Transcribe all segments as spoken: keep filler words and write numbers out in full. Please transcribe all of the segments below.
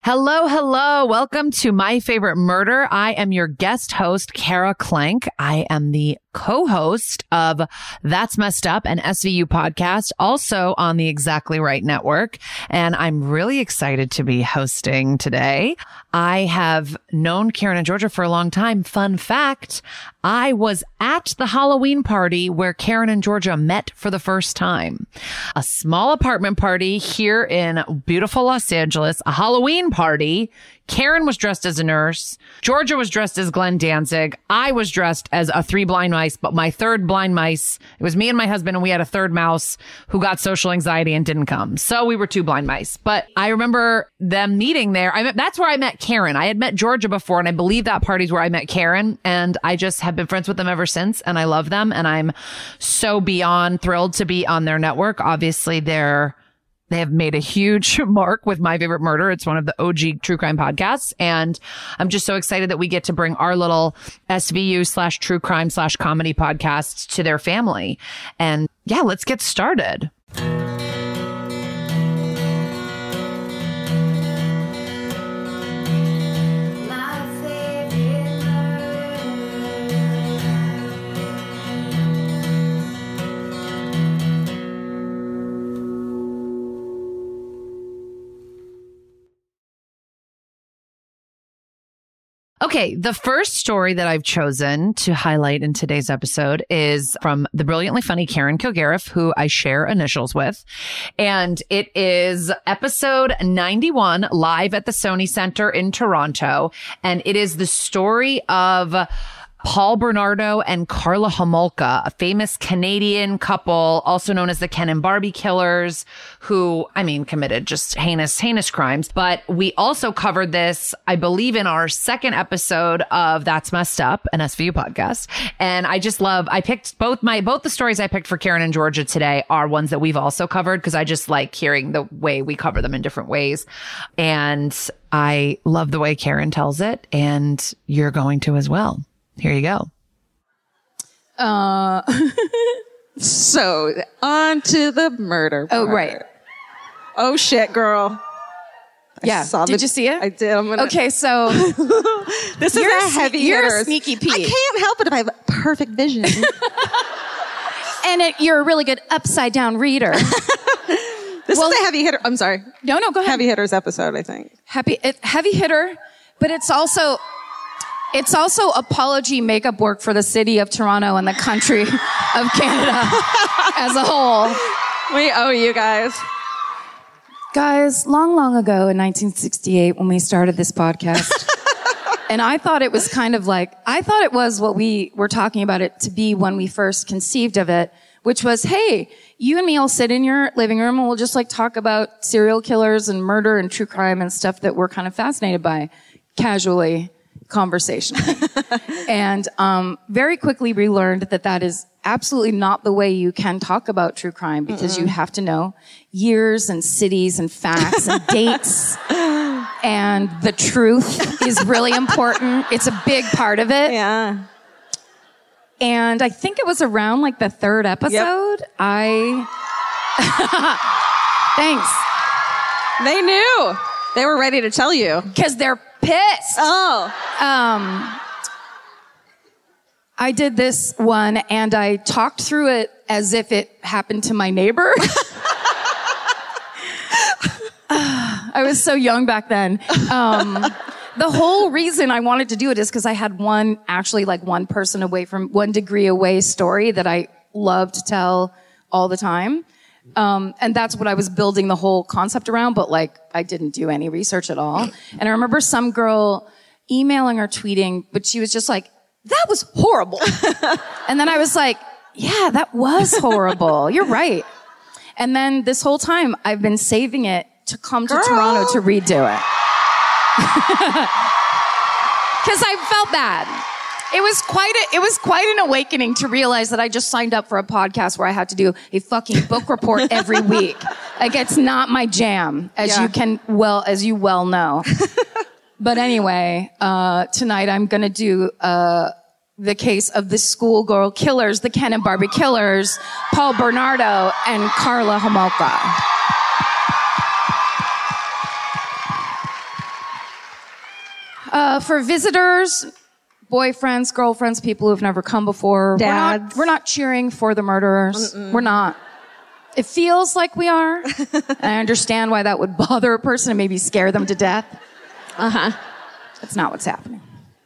Hello, hello. Welcome to My Favorite Murder. I am your guest host, Kara Klenk. I am the co-host of That's Messed Up, an S V U podcast, also on the Exactly Right Network. And I'm really excited to be hosting today. I have known Karen and Georgia for a long time. Fun fact, I was at the Halloween party where Karen and Georgia met for the first time. A small apartment party here in beautiful Los Angeles, a Halloween party. Karen was dressed as a nurse. Georgia was dressed as Glenn Danzig. I was dressed as a three blind mice, but my third blind mice, it was me and my husband, and we had a third mouse who got social anxiety and didn't come. So we were two blind mice. But I remember them meeting there. I met, that's where I met Karen. I had met Georgia before, and I believe that party's where I met Karen. And I just have been friends with them ever since, and I love them. And I'm so beyond thrilled to be on their network. Obviously, they're They have made a huge mark with My Favorite Murder. It's one of the O G true crime podcasts. And I'm just so excited that we get to bring our little S V U slash true crime slash comedy podcast to their family. And yeah, let's get started. Okay, the first story that I've chosen to highlight in today's episode is from the brilliantly funny Karen Kilgariff, who I share initials with. And it is episode ninety-one, live at the Sony Center in Toronto. And it is the story of Paul Bernardo and Karla Homolka, a famous Canadian couple, also known as the Ken and Barbie killers, who, I mean, committed just heinous, heinous crimes. But we also covered this, I believe, in our second episode of That's Messed Up, an S V U podcast. And I just love, I picked both my, both the stories I picked for Karen and Georgia today are ones that we've also covered, because I just like hearing the way we cover them in different ways. And I love the way Karen tells it, and you're going to as well. Here you go. Uh, so on to the murder part. Oh, right. Oh shit, girl. Yeah. I saw did the, you see it? I did. I'm gonna, okay, so this is you're a heavy You're hitters. a sneaky Pete. I can't help it if I have perfect vision. And it, you're a really good upside down reader. This well, is a heavy hitter. I'm sorry. No, no, go ahead. Heavy hitters episode, I think. Happy, it, heavy hitter, but it's also... It's also apology makeup work for the city of Toronto and the country of Canada as a whole. We owe you guys. Guys, long, long ago in nineteen sixty-eight when we started this podcast, and I thought it was kind of like, I thought it was what we were talking about it to be when we first conceived of it, which was, hey, you and me will sit in your living room and we'll just like talk about serial killers and murder and true crime and stuff that we're kind of fascinated by casually. Conversation. And um, very quickly we learned that that is absolutely not the way you can talk about true crime, because Mm-mm. you have to know years and cities and facts and dates. And the truth is really important. It's a big part of it. Yeah. And I think it was around like the third episode. Yep. I... Thanks. They knew. They were ready to tell you. Because they're pissed. Oh. Um, I did this one and I talked through it as if it happened to my neighbor. I was so young back then. Um, the whole reason I wanted to do it is because I had one, actually like one person away from, one degree away story that I love to tell all the time. Um, and that's what I was building the whole concept around, but like I didn't do any research at all. And I remember some girl emailing or tweeting, but she was just like, that was horrible. And then I was like, yeah, that was horrible. You're right. And then this whole time I've been saving it to come to Girl. Toronto to redo it. Because I felt bad. It was quite a, it was quite an awakening to realize that I just signed up for a podcast where I had to do a fucking book report every week. Like, it's not my jam, as yeah. you can well, as you well know. But anyway, uh, tonight I'm gonna do, uh, the case of the schoolgirl killers, the Ken and Barbie killers, Paul Bernardo and Karla Homolka. Uh, for visitors, boyfriends, girlfriends, people who've never come before, we're not, Dads. we're not cheering for the murderers. Mm-mm. We're not. It feels like we are. And I understand why that would bother a person and maybe scare them to death. Uh-huh. That's not what's happening.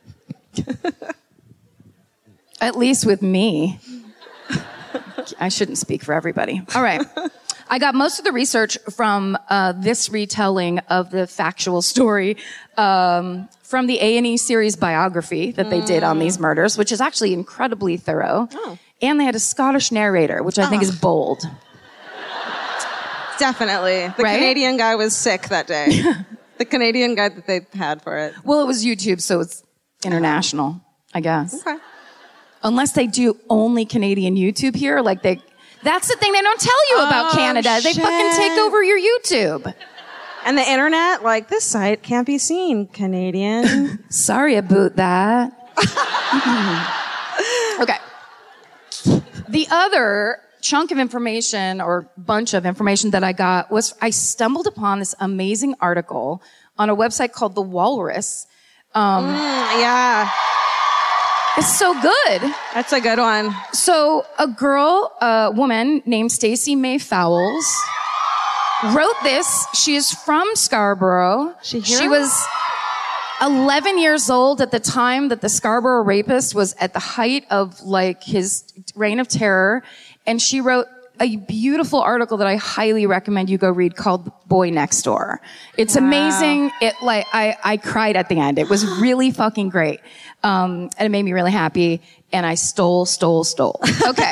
At least with me. I shouldn't speak for everybody. All right. I got most of the research from uh, this retelling of the factual story um, from the A and E series biography that they did on these murders, which is actually incredibly thorough. Oh. And they had a Scottish narrator, which I think Oh. is bold. Definitely. The Right? Canadian guy was sick that day. The Canadian guy that they had for it. Well, it was YouTube, so it's international, I guess. Okay. Unless they do only Canadian YouTube here, like they... That's the thing they don't tell you about Oh, Canada. They shit. fucking take over your YouTube. And the internet, like, this site can't be seen, Canadian. Sorry about that. Okay. The other chunk of information or bunch of information that I got was I stumbled upon this amazing article on a website called The Walrus. Um, Mm, yeah, It's so good. that's a good one. So a girl, a woman named Stacey May Fowles wrote this. She is from Scarborough. She here? She was eleven years old at the time that the Scarborough rapist was at the height of like his reign of terror. And she wrote a beautiful article that I highly recommend you go read called Boy Next Door. It's Wow. amazing. It like, I, I cried at the end. It was really fucking great. Um, and it made me really happy. And I stole, stole, stole. Okay.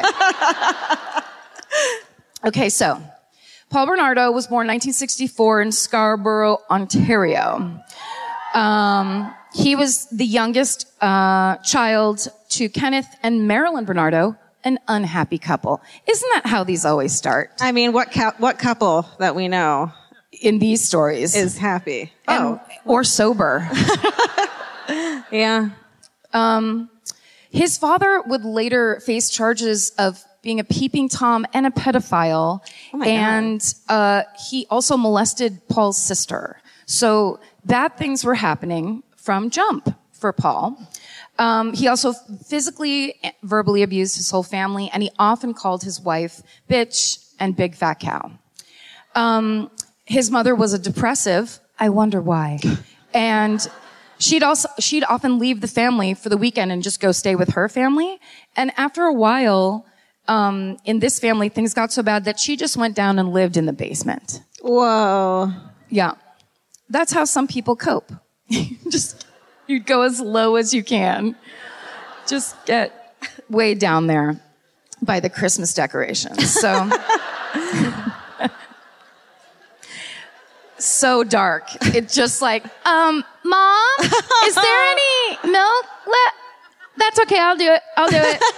Okay. So Paul Bernardo was born nineteen sixty-four in Scarborough, Ontario. Um, he was the youngest, uh, child to Kenneth and Marilyn Bernardo, an unhappy couple. Isn't that how these always start I mean, what cou- what couple that we know in these stories? is happy? And- Oh, or sober. yeah. Um, his father would later face charges of being a peeping Tom and a pedophile. Oh my God. And uh, he also molested Paul's sister. So bad things were happening from jump for Paul. Um, he also physically, verbally abused his whole family, and he often called his wife bitch and big fat cow. Um, his mother was a depressive. I wonder why. And she'd also, she'd often leave the family for the weekend and just go stay with her family. And after a while, um, in this family, things got so bad that she just went down and lived in the basement. Whoa. Yeah. That's how some people cope. Just, you'd go as low as you can. Just get way down there by the Christmas decorations. So, so dark. It's just like, um, Mom, is there any milk? Let, that's okay. I'll do it. I'll do it.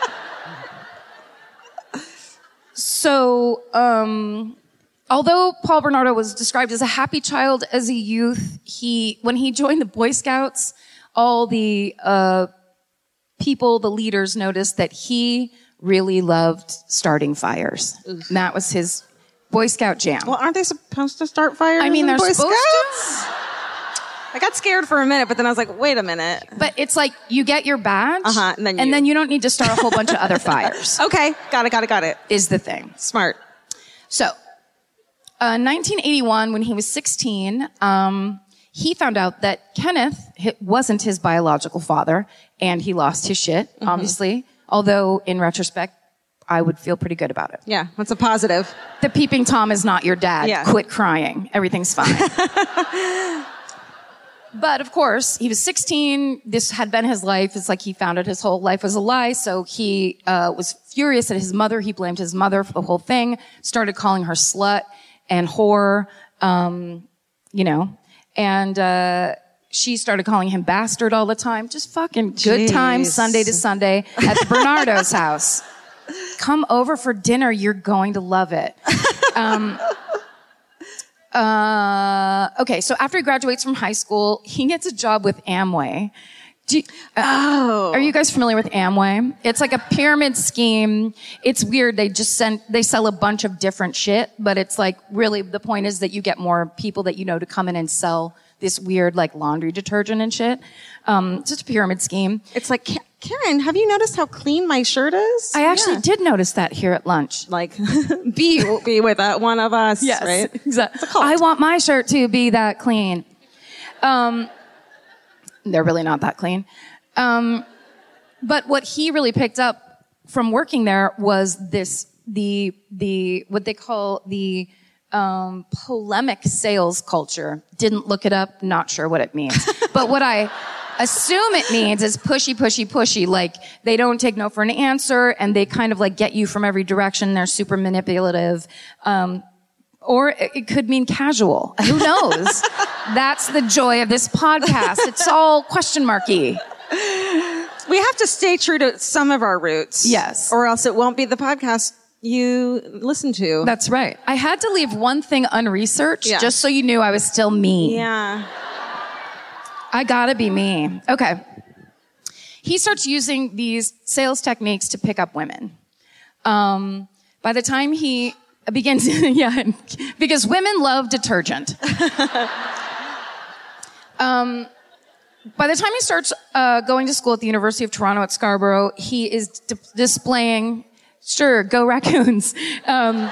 So, um, although Paul Bernardo was described as a happy child as a youth, he, when he joined the Boy Scouts, all the, uh, people, the leaders noticed that he really loved starting fires. And that was his Boy Scout jam. Well, aren't they supposed to start fires? I mean, in they're Boy supposed Scouts? I got scared for a minute, but then I was like, wait a minute. But it's like you get your badge, Uh-huh, and then you- then you don't need to start a whole bunch of other fires, Okay, got it, got it, got it. is the thing. Smart. So, uh, nineteen eighty-one, when he was sixteen, um, he found out that Kenneth hi- wasn't his biological father, and he lost his shit, Mm-hmm. obviously. Although, in retrospect, I would feel pretty good about it. Yeah, that's a positive. The peeping Tom is not your dad. Yeah. Quit crying. Everything's fine. But of course, he was sixteen. This had been his life. It's like he found out his whole life was a lie. So he uh, was furious at his mother. He blamed his mother for the whole thing. Started calling her slut and whore, um, you know. And uh, she started calling him bastard all the time. Just fucking good Jeez. times, Sunday to Sunday, at the Bernardo's house. Come over for dinner. You're going to love it. Um, uh, okay, so after he graduates from high school, he gets a job with Amway. Do you, uh, Oh. Are you guys familiar with Amway? It's like a pyramid scheme. It's weird. They just send, they sell a bunch of different shit, but it's like really the point is that you get more people that you know to come in and sell this weird like laundry detergent and shit. Um, just a pyramid scheme. It's like, Karen, have you noticed how clean my shirt is? I actually Yeah. did notice that here at lunch. Like, be, be with that one of us, Yes, right? exactly. I want my shirt to be that clean. Um, they're really not that clean. Um, but what he really picked up from working there was this, the, the, what they call the, um, polemic sales culture. Didn't look it up, not sure what it means. But what I assume it means is pushy, pushy, pushy. Like, they don't take no for an answer, and they kind of like get you from every direction. They're super manipulative. Um, Or it could mean casual. Who knows? That's the joy of this podcast. It's all question marky. We have to stay true to some of our roots. Yes. Or else it won't be the podcast you listen to. That's right. I had to leave one thing unresearched Yeah. just so you knew I was still me. Yeah. I gotta be me. Okay. He starts using these sales techniques to pick up women. Um, by the time he begins, yeah, because women love detergent. um, by the time he starts uh, going to school at the University of Toronto at Scarborough, he is d- displaying, sure, go Raccoons. Um,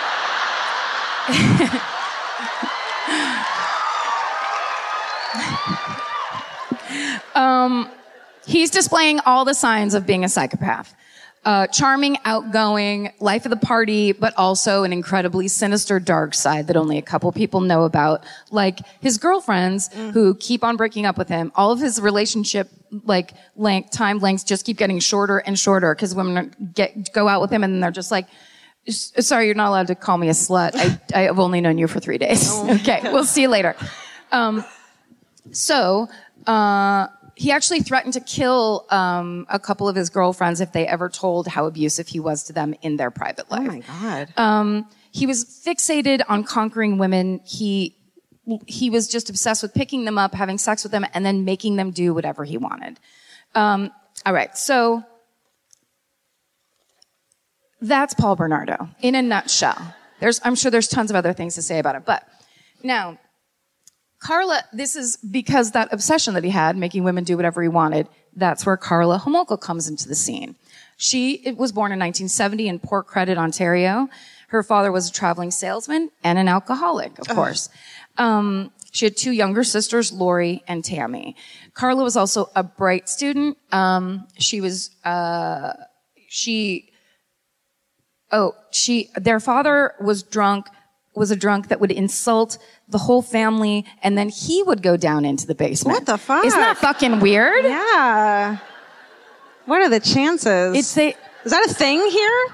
um, he's displaying all the signs of being a psychopath. Uh, charming, outgoing, life of the party, but also an incredibly sinister dark side that only a couple people know about. Like his girlfriends mm. who keep on breaking up with him. All of his relationship, like length, time lengths just keep getting shorter and shorter because women get, go out with him and then they're just like, sorry, you're not allowed to call me a slut. I, I have only known you for three days. Oh. Okay, we'll see you later. Um, so, uh, he actually threatened to kill um, a couple of his girlfriends if they ever told how abusive he was to them in their private life. Oh my God. Um, he was fixated on conquering women. He he was just obsessed with picking them up, having sex with them, and then making them do whatever he wanted. Um, all right, so that's Paul Bernardo in a nutshell. There's, I'm sure there's tons of other things to say about it, but now. Carla, this is because that obsession that he had, making women do whatever he wanted, that's where Carla Homolka comes into the scene. She was born in nineteen seventy in Port Credit, Ontario. Her father was a traveling salesman and an alcoholic, of course. Um, she had two younger sisters, Lori and Tammy. Carla was also a bright student. Um, she was, uh, she, oh, she, their father was drunk, was a drunk that would insult the whole family, and then he would go down into the basement. What the fuck? Isn't that fucking weird? Yeah. What are the chances? It's a, Is that a thing here?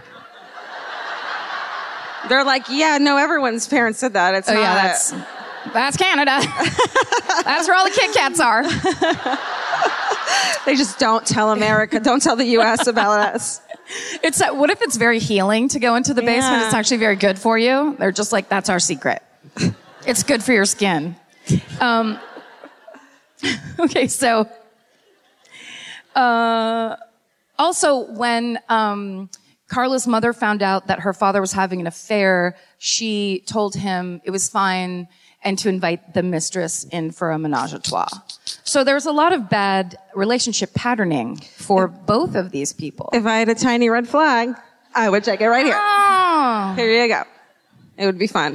They're like, yeah, no, everyone's parents said that. It's oh not. yeah, that's that's Canada. That's where all the Kit Kats are. They just don't tell America, don't tell the U S about us. It's uh, what if it's very healing to go into the basement? Yeah. It's actually very good for you. They're just like, that's our secret. It's good for your skin. Um, okay, so uh, also when um, Carla's mother found out that her father was having an affair, she told him it was fine and to invite the mistress in for a menage a trois. So there's a lot of bad relationship patterning for both of these people. If I had a tiny red flag, I would check it right here. Oh. Here you go. It would be fun.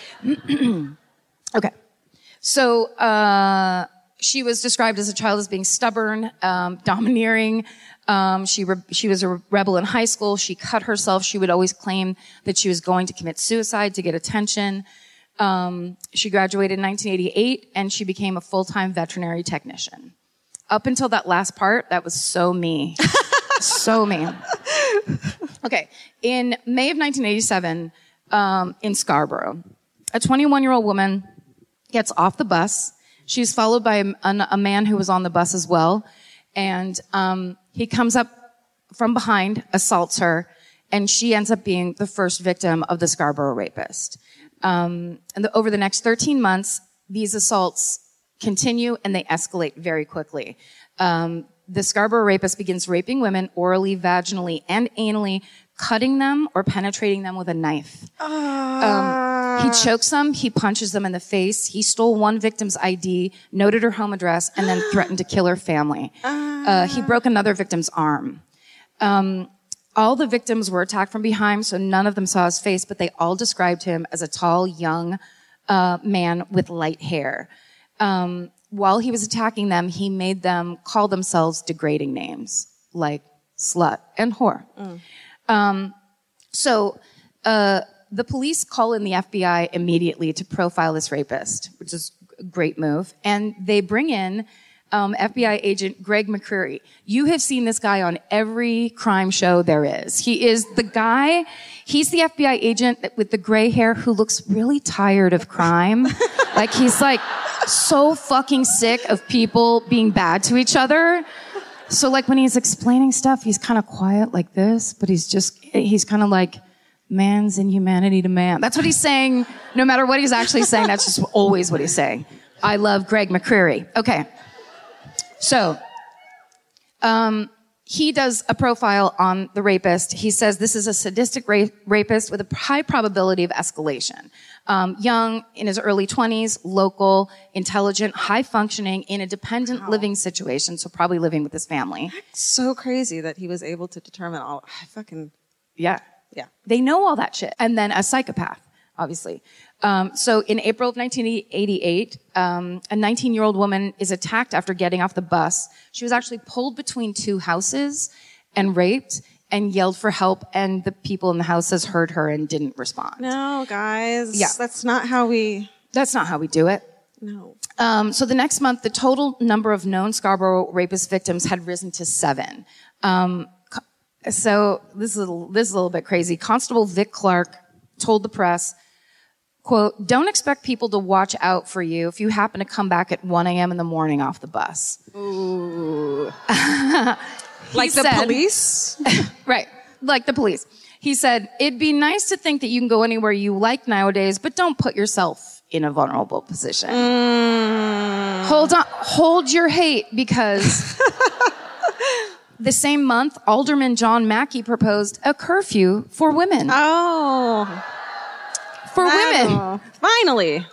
Okay. So, uh, she was described as a child as being stubborn, um, domineering. Um, she, re- she was a rebel in high school. She cut herself. She would always claim that she was going to commit suicide to get attention. Um, she graduated in nineteen eighty-eight and she became a full-time veterinary technician. Up until that last part, that was so me. So me. Okay. In May of nineteen eighty-seven, um, in Scarborough, a twenty-one-year-old woman gets off the bus. She's followed by a, a man who was on the bus as well. And um, he comes up from behind, assaults her, and she ends up being the first victim of the Scarborough rapist. Um, and the, over the next thirteen months, these assaults continue and they escalate very quickly. Um, the Scarborough rapist begins raping women orally, vaginally, and anally, cutting them or penetrating them with a knife. Um, he chokes them. He punches them in the face. He stole one victim's I D, noted her home address, and then threatened to kill her family. Uh, he broke another victim's arm. Um, all the victims were attacked from behind, so none of them saw his face, but they all described him as a tall, young uh, man with light hair. Um, while he was attacking them, he made them call themselves degrading names, like slut and whore. Mm. Um, so, uh, the police call in the F B I immediately to profile this rapist, which is a great move. And they bring in, um, F B I agent Greg McCreary. You have seen this guy on every crime show there is. He is the guy, he's the F B I agent with the gray hair who looks really tired of crime. Like, he's like so fucking sick of people being bad to each other. So like when he's explaining stuff, he's kind of quiet like this, but he's just, he's kind of like, man's inhumanity to man. That's what he's saying. No matter what he's actually saying, that's just always what he's saying. I love Greg McCreary. Okay. So, um, he does a profile on the rapist. He says this is a sadistic ra- rapist with a high probability of escalation. Um, young, in his early twenties, local, intelligent, high-functioning, in a dependent wow. living situation, so probably living with his family. That's so crazy that he was able to determine all... I fucking... Yeah. Yeah. They know all that shit. And then a psychopath, obviously. Um, so in April of nineteen eighty-eight, um, a nineteen-year-old woman is attacked after getting off the bus. She was actually pulled between two houses and raped and yelled for help, and the people in the houses heard her and didn't respond. No, guys. Yeah. That's not how we... That's not how we do it. No. Um, so the next month, the total number of known Scarborough rapist victims had risen to seven. Um, so this is, a little, this is a little bit crazy. Constable Vic Clark told the press, quote, "Don't expect people to watch out for you if you happen to come back at one a.m. in the morning off the bus." Ooh. Like the said, police? Right. Like the police. He said, "It'd be nice to think that you can go anywhere you like nowadays, but don't put yourself in a vulnerable position." Mm. Hold on. Hold your hate, because the same month, Alderman John Mackey proposed a curfew for women. Oh. For oh. women. Finally.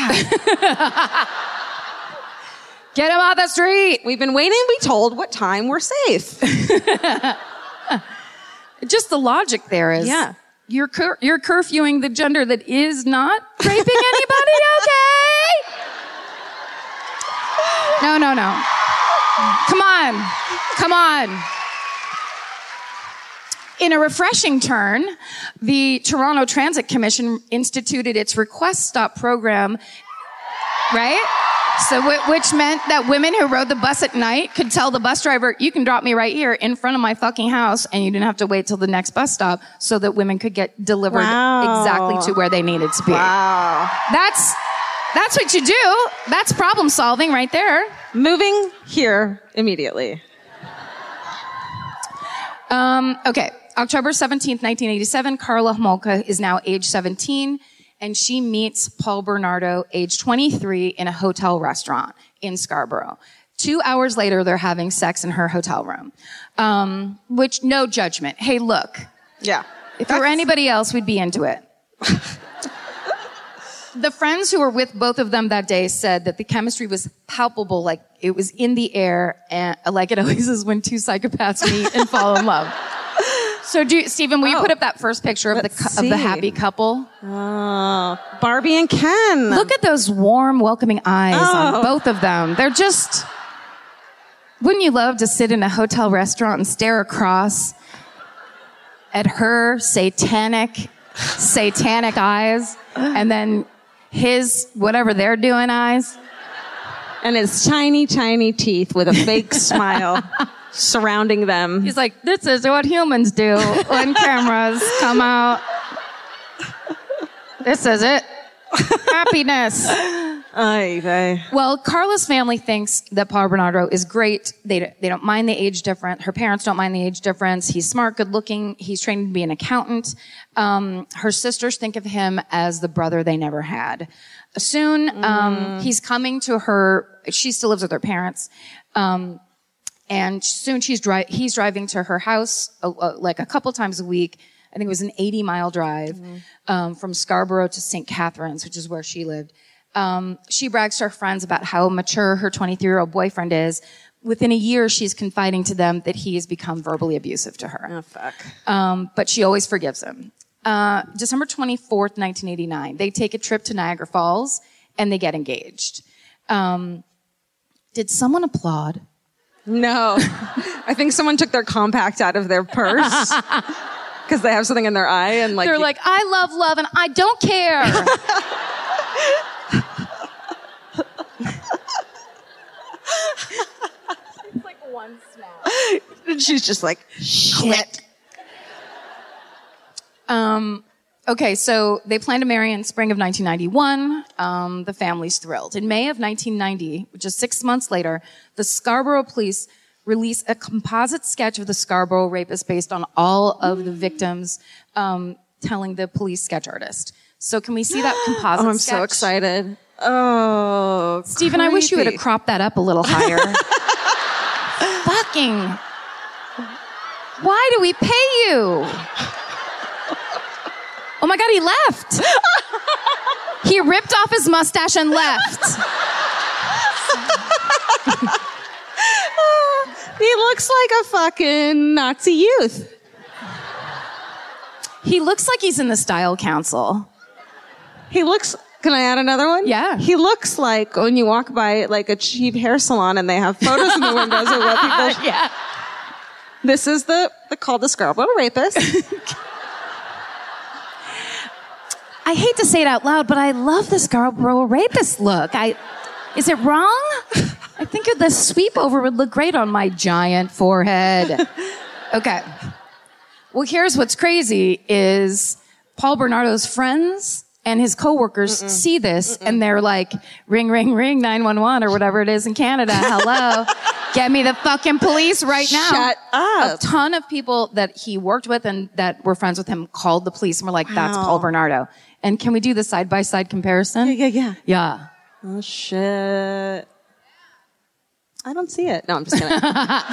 Get them out the street. We've been waiting to be told what time we're safe. Just the logic there is, yeah. you're cur- you're curfewing the gender that is not raping anybody, okay? No, no, no. Come on. Come on. In a refreshing turn, the Toronto Transit Commission instituted its Request Stop program, right? So, which meant that women who rode the bus at night could tell the bus driver, "You can drop me right here in front of my fucking house," and you didn't have to wait till the next bus stop, so that women could get delivered wow. exactly to where they needed to be. Wow. That's, that's what you do. That's problem solving right there. Moving here immediately. Um, okay. October seventeenth, nineteen eighty-seven, Karla Homolka is now age seventeen, and she meets Paul Bernardo, age twenty-three, in a hotel restaurant in Scarborough. Two hours later, they're having sex in her hotel room. Um, which, no judgment. Hey, look. Yeah. If it were anybody else, we'd be into it. The friends who were with both of them that day said that the chemistry was palpable, like it was in the air, and like it always is when two psychopaths meet and fall in love. So, do you, Stephen, will you oh. put up that first picture of Let's the of the happy couple? Oh, Barbie and Ken. Look at those warm, welcoming eyes oh. on both of them. They're just... Wouldn't you love to sit in a hotel restaurant and stare across at her satanic, satanic eyes, and then his, whatever they're doing, eyes? And his tiny, tiny teeth with a fake smile surrounding them. He's like, "This is what humans do when cameras come out. This is it. Happiness." Ay, ay. Well, Karla's family thinks that Paul Bernardo is great. They, they don't mind the age difference. Her parents don't mind the age difference. He's smart, good looking. He's trained to be an accountant. Um, her sisters think of him as the brother they never had. Soon, um, mm. he's coming to her. She still lives with her parents. Um, And soon she's dri- he's driving to her house uh, uh, like a couple times a week I think it was an eighty mile drive mm-hmm. um, from Scarborough to Saint Catharines, which is where she lived. Um, she brags to her friends about how mature her twenty-three-year-old boyfriend is. Within a year, she's confiding to them that he has become verbally abusive to her. Oh, fuck. Um, but she always forgives him. Uh, December twenty-fourth, nineteen eighty-nine, they take a trip to Niagara Falls and they get engaged. Um, did someone applaud? No. I think someone took their compact out of their purse because they have something in their eye and like they're like, I love love and I don't care. It's like one snap. And she's just like, shit. Um, okay, so they plan to marry in spring of nineteen ninety-one. Um, the family's thrilled. In May of nineteen ninety, which is six months later, the Scarborough police release a composite sketch of the Scarborough rapist based on all of the victims, um, telling the police sketch artist. So can we see that composite Oh, I'm sketch? so excited. Oh, Stephen, I wish you would have cropped that up a little higher. Fucking. Why do we pay you? Oh my God, he left. He ripped off his mustache and left. He looks like a fucking Nazi youth. He looks like he's in the Style Council. He looks, can I add another one? Yeah. He looks like when you walk by like a cheap hair salon and they have photos in the windows of what people. Yeah. This is the, the called the Scarborough rapist. I hate to say it out loud, but I love the Scarborough rapist look. I, is it wrong? I think the sweep over would look great on my giant forehead. Okay. Well, here's what's crazy is Paul Bernardo's friends and his coworkers Mm-mm. see this Mm-mm. and they're like, ring, ring, ring, nine one one or whatever it is in Canada. Hello. Get me the fucking police right now. Shut up. A ton of people that he worked with and that were friends with him called the police and were like, that's Wow. Paul Bernardo. And can we do the side-by-side comparison? Yeah, yeah, yeah. Yeah. Oh, shit. I don't see it. No, I'm just kidding.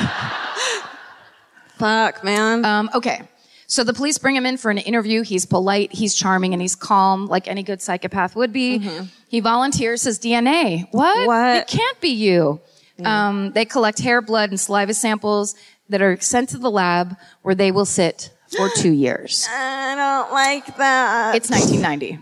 Fuck, man. Um, okay. So the police bring him in for an interview. He's polite, he's charming, and he's calm, like any good psychopath would be. Mm-hmm. He volunteers his D N A. What? What? It can't be you. Mm. Um, they collect hair, blood, and saliva samples that are sent to the lab where they will sit for two years. I don't like that. It's nineteen ninety.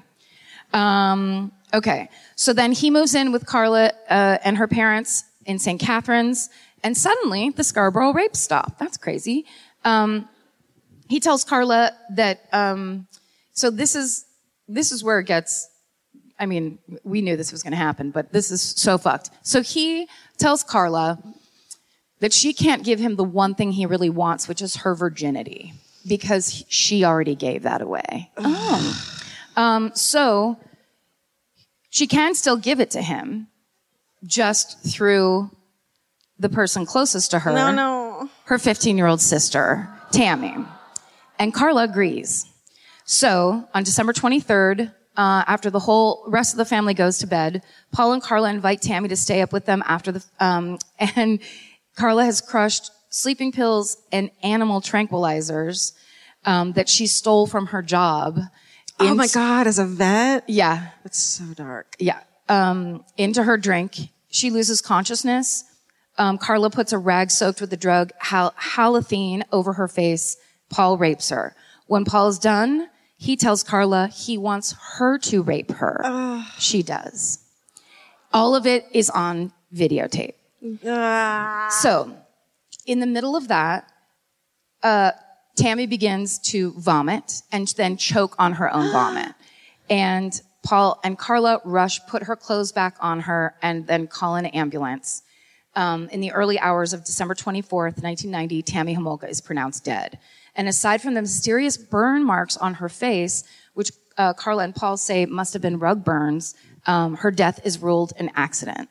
Um, okay. So then he moves in with Carla uh, and her parents in Saint Catharines, and suddenly the Scarborough rape stop. That's crazy. Um, he tells Carla that, um, so this is, this is where it gets, I mean, we knew this was going to happen, but this is so fucked. So he tells Carla that she can't give him the one thing he really wants, which is her virginity, because she already gave that away. Oh. Um, so she can still give it to him, just through the person closest to her. No, no. Her fifteen-year-old sister, Tammy. And Carla agrees. So on December twenty-third, uh, after the whole rest of the family goes to bed, Paul and Carla invite Tammy to stay up with them after the, um, and Carla has crushed sleeping pills and animal tranquilizers, um, that she stole from her job. Oh my God, as a vet? Yeah. It's so dark. Yeah. Um, into her drink. She loses consciousness. Um, Carla puts a rag soaked with the drug hal- halothane over her face. Paul rapes her. When Paul is done, he tells Carla he wants her to rape her. Ugh. She does. All of it is on videotape. Uh. So, in the middle of that, uh, Tammy begins to vomit and then choke on her own vomit. And Paul and Carla rush, put her clothes back on her, and then call an ambulance. Um, in the early hours of December twenty-fourth, nineteen ninety, Tammy Homolka is pronounced dead. And aside from the mysterious burn marks on her face, which uh, Carla and Paul say must have been rug burns, um, her death is ruled an accident.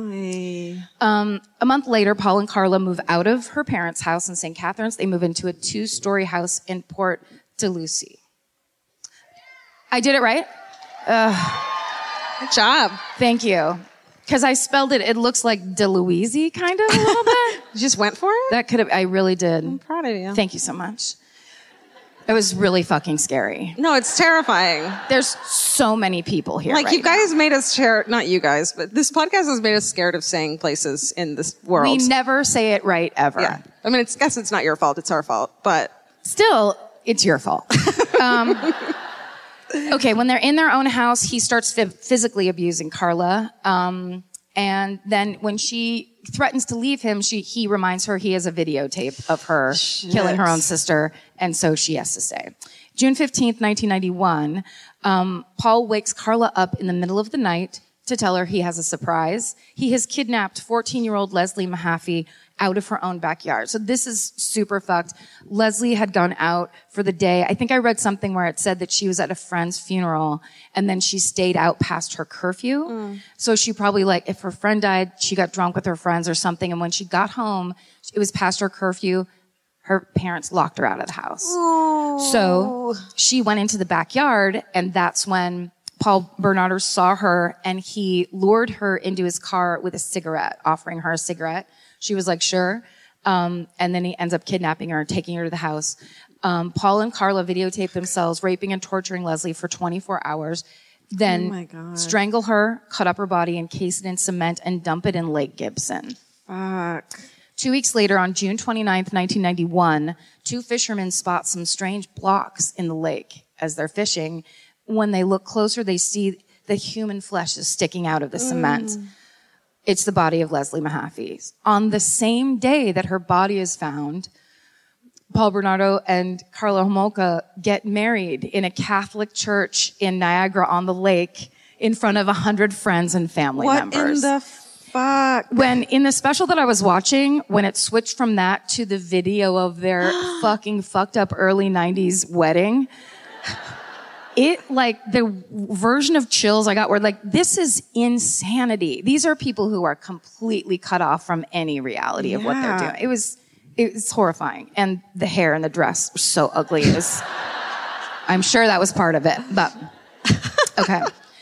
Um, a month later, Paul and Carla move out of her parents' house in Saint Catharines. They move into a two-story house in Port de Lucie. I did it right? Uh, Good job. Thank you. Because I spelled it, it looks like DeLuise kind of a little bit. You just went for it? That could have, I really did. I'm proud of you. Thank you so much. It was really fucking scary. No, it's terrifying. There's so many people here. Like, right you guys now. made us share, not you guys, but this podcast has made us scared of saying places in this world. We never say it right ever. Yeah. I mean, it's, I guess it's not your fault. It's our fault. But still, it's your fault. um, okay, when they're in their own house, he starts f- physically abusing Carla. Um, and then when she threatens to leave him, she he reminds her he has a videotape of her Shit. killing her own sister, and so she has to stay. June fifteenth, nineteen ninety-one, um, Paul wakes Carla up in the middle of the night to tell her he has a surprise. He has kidnapped fourteen-year-old Leslie Mahaffey out of her own backyard. So this is super fucked. Leslie had gone out for the day. I think I read something where it said that she was at a friend's funeral and then she stayed out past her curfew. Mm. So she probably, like, if her friend died, she got drunk with her friends or something. And when she got home, it was past her curfew. Her parents locked her out of the house. Oh. So she went into the backyard, and that's when Paul Bernardo saw her, and he lured her into his car with a cigarette, offering her a cigarette. She was like, sure. Um, and then he ends up kidnapping her and taking her to the house. Um, Paul and Carla videotape themselves raping and torturing Leslie for twenty-four hours. Then oh my God. strangle her, cut up her body, encase it in cement, and dump it in Lake Gibson. Fuck. Two weeks later, on June twenty-ninth, nineteen ninety-one, two fishermen spot some strange blocks in the lake as they're fishing. When they look closer, they see the human flesh is sticking out of the cement. Mm. It's the body of Leslie Mahaffey. On the same day that her body is found, Paul Bernardo and Carla Homolka get married in a Catholic church in Niagara-on-the-Lake in front of a hundred friends and family what members. What in the fuck? When, in the special that I was watching, when it switched from that to the video of their fucking fucked up early nineties wedding, it, like, the version of chills I got were like, this is insanity. These are people who are completely cut off from any reality of yeah. what they're doing. It was, it was horrifying. And the hair and the dress were so ugly. It was, I'm sure that was part of it, but, okay.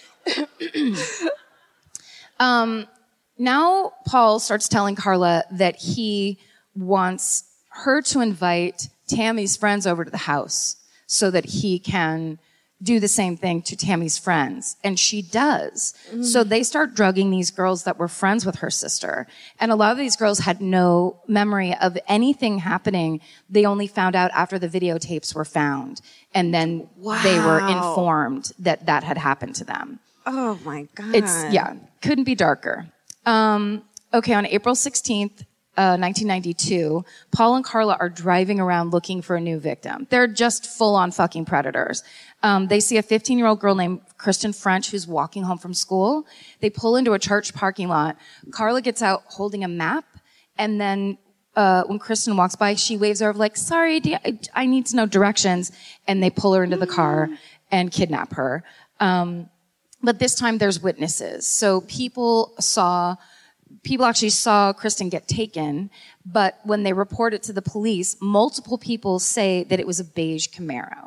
um, now Paul starts telling Carla that he wants her to invite Tammy's friends over to the house so that he can do the same thing to Tammy's friends. And she does. Mm. So they start drugging these girls that were friends with her sister. And a lot of these girls had no memory of anything happening. They only found out after the videotapes were found. And then wow. they were informed that that had happened to them. Oh my God. It's, yeah, couldn't be darker. Um, okay, on April sixteenth, Uh, nineteen ninety-two, Paul and Carla are driving around looking for a new victim. They're just full-on fucking predators. Um, they see a fifteen-year-old girl named Kristen French who's walking home from school. They pull into a church parking lot. Carla gets out holding a map, and then uh, when Kristen walks by, she waves her over like, sorry, do you, I, I need to know directions. And they pull her into the car and kidnap her. Um, but this time there's witnesses. So people saw... People actually saw Kristen get taken, but when they report it to the police, multiple people say that it was a beige Camaro.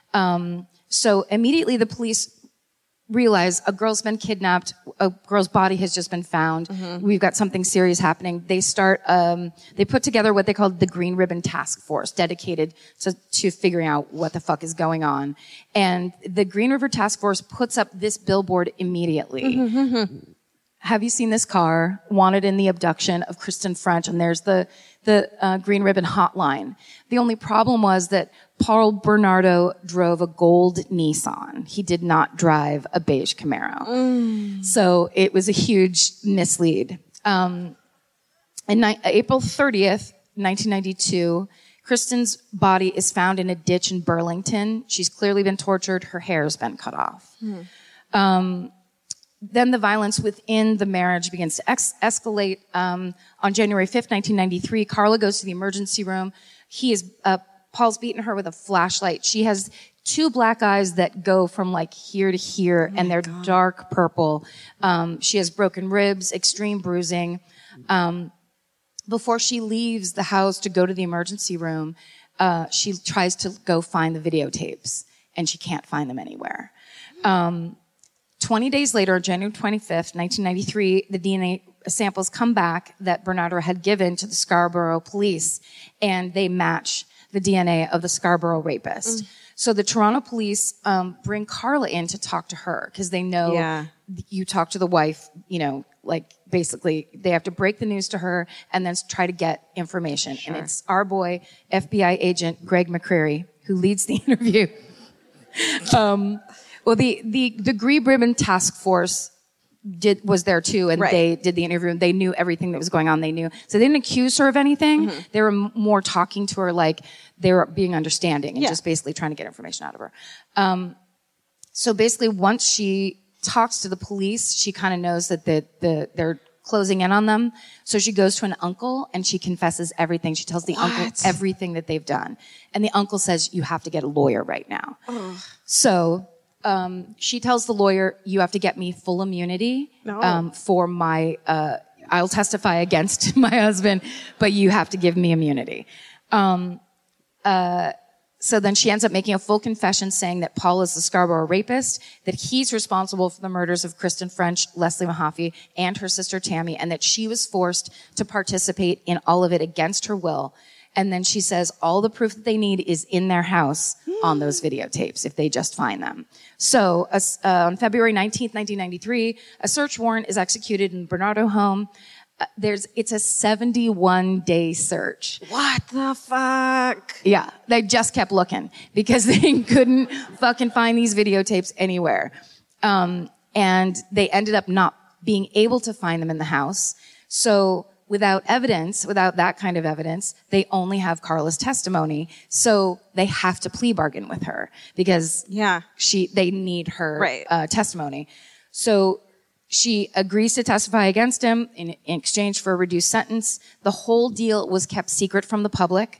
Um, so immediately the police realize a girl's been kidnapped, a girl's body has just been found, mm-hmm. we've got something serious happening. They start, um, they put together what they called the Green Ribbon Task Force, dedicated to, to figuring out what the fuck is going on. And the Green River Task Force puts up this billboard immediately. Mm-hmm. Have you seen this car? Wanted in the abduction of Kristen French. And there's the, the uh, Green Ribbon hotline. The only problem was that Paul Bernardo drove a gold Nissan. He did not drive a beige Camaro. Mm. So it was a huge mislead. Um, and ni- April thirtieth, nineteen ninety-two, Kristen's body is found in a ditch in Burlington. She's clearly been tortured. Her hair's been cut off. Mm. Um, Then the violence within the marriage begins to ex- escalate. Um, on January fifth, nineteen ninety-three, Carla goes to the emergency room. He is, uh, Paul's beating her with a flashlight. She has two black eyes that go from like here to here, oh and they're God. dark purple. Um, she has broken ribs, extreme bruising. Um, before she leaves the house to go to the emergency room, uh, she tries to go find the videotapes, and she can't find them anywhere. Um, twenty days later, January twenty-fifth, nineteen ninety-three, the D N A samples come back that Bernardo had given to the Scarborough police, and they match the D N A of the Scarborough rapist. Mm. So the Toronto police um, bring Carla in to talk to her because they know yeah. you talk to the wife, you know, like basically they have to break the news to her and then try to get information. Sure. And it's our boy, F B I agent Greg McCreary, who leads the interview. um, well, the, the, the Green Ribbon Task Force did, was there too, and right. they did the interview and they knew everything that was going on. They knew. So they didn't accuse her of anything. Mm-hmm. They were m- more talking to her like they were being understanding and yeah. just basically trying to get information out of her. Um, so basically once she talks to the police, she kind of knows that the, the, they're closing in on them. So she goes to an uncle and she confesses everything. She tells the what? uncle everything that they've done. And the uncle says, you have to get a lawyer right now. Ugh. So, um, she tells the lawyer, you have to get me full immunity, no. um, for my, uh, I'll testify against my husband, but you have to give me immunity. Um, uh, So then she ends up making a full confession saying that Paul is the Scarborough rapist, that he's responsible for the murders of Kristen French, Leslie Mahaffey, and her sister Tammy, and that she was forced to participate in all of it against her will. And then she says all the proof that they need is in their house on those videotapes if they just find them. So uh, on February nineteenth, nineteen ninety-three, a search warrant is executed in the Bernardo home. Uh, there's, it's a seventy-one day search. What the fuck? Yeah. They just kept looking because they couldn't fucking find these videotapes anywhere. Um, and they ended up not being able to find them in the house. So without evidence, without that kind of evidence, they only have Carla's testimony. So they have to plea bargain with her because yeah. she, they need her right. uh, testimony. So she agrees to testify against him in, in exchange for a reduced sentence. The whole deal was kept secret from the public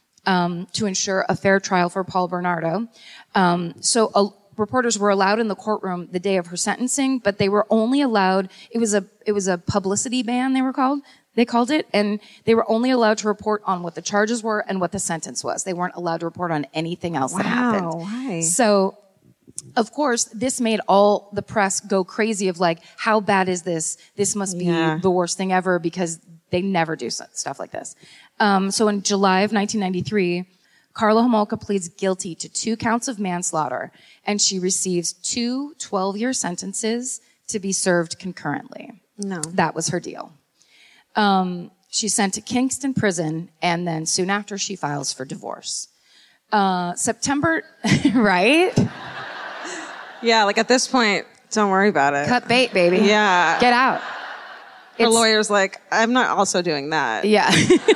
um, to ensure a fair trial for Paul Bernardo. Um, so uh, reporters were allowed in the courtroom the day of her sentencing, but they were only allowed. It was a it was a publicity ban. They were called. They called it, and they were only allowed to report on what the charges were and what the sentence was. They weren't allowed to report on anything else wow, that happened. Why? So. Of course, this made all the press go crazy of like, how bad is this? This must be yeah. the worst thing ever because they never do stuff like this. Um, so in July of nineteen ninety-three, Carla Homolka pleads guilty to two counts of manslaughter, and she receives two twelve-year sentences to be served concurrently. No. That was her deal. Um, she's sent to Kingston Prison, and then soon after, she files for divorce. Uh, September, right? Yeah, like at this point, don't worry about it. Cut bait, baby. Yeah. Get out. Her lawyer's like, I'm not also doing that. Yeah.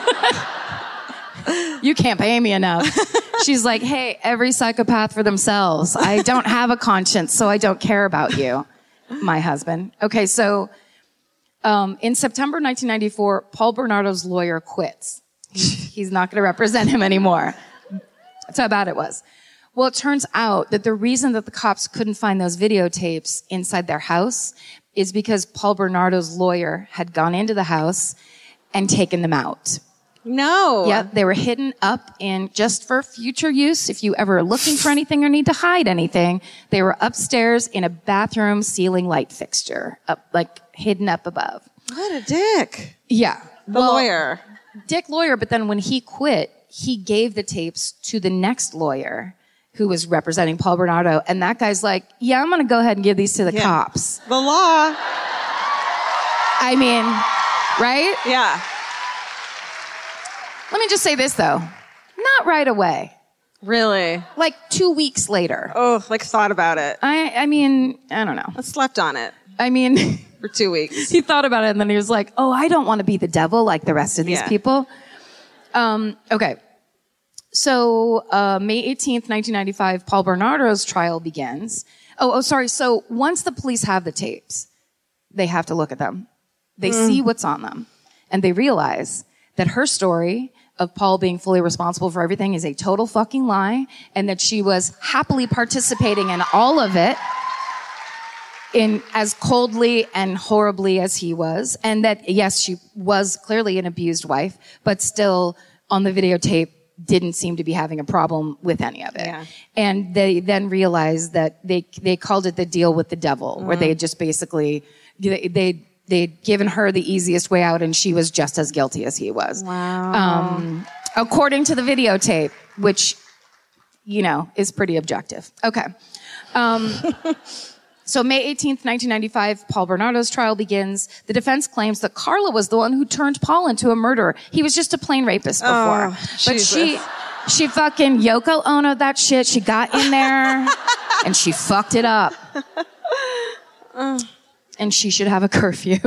You can't pay me enough. She's like, hey, every psychopath for themselves. I don't have a conscience, so I don't care about you, my husband. Okay, so um, in September nineteen ninety-four, Paul Bernardo's lawyer quits. He's not going to represent him anymore. That's how bad it was. Well, it turns out that the reason that the cops couldn't find those videotapes inside their house is because Paul Bernardo's lawyer had gone into the house and taken them out. No. Yeah, they were hidden up in just for future use. If you ever are looking for anything or need to hide anything, they were upstairs in a bathroom ceiling light fixture, up like hidden up above. What a dick. Yeah. The well, lawyer. Dick lawyer, but then when he quit, he gave the tapes to the next lawyer who was representing Paul Bernardo. And that guy's like, yeah, I'm going to go ahead and give these to the yeah. cops. The law. I mean, right? Yeah. Let me just say this, though. Not right away. Really? Like two weeks later. Oh, like thought about it. I, I mean, I don't know. I slept on it. I mean... For two weeks. He thought about it and then he was like, oh, I don't want to be the devil like the rest of these yeah. people. Um, okay. So, uh, May eighteenth, nineteen ninety-five, Paul Bernardo's trial begins. Oh, oh, sorry. So once the police have the tapes, they have to look at them. They mm. see what's on them. And they realize that her story of Paul being fully responsible for everything is a total fucking lie and that she was happily participating in all of it in as coldly and horribly as he was. And that, yes, she was clearly an abused wife, but still on the videotape didn't seem to be having a problem with any of it. Yeah. And they then realized that they, they called it the deal with the devil, mm. where they just basically, they, they they'd given her the easiest way out, and she was just as guilty as he was. Wow. Um, according to the videotape, which, you know, is pretty objective. Okay. Um, so May eighteenth, nineteen ninety-five, Paul Bernardo's trial begins. The defense claims that Carla was the one who turned Paul into a murderer. He was just a plain rapist before. Oh, but Jesus. she, she fucking Yoko Ono'd that shit. She got in there and she fucked it up. Uh. And she should have a curfew.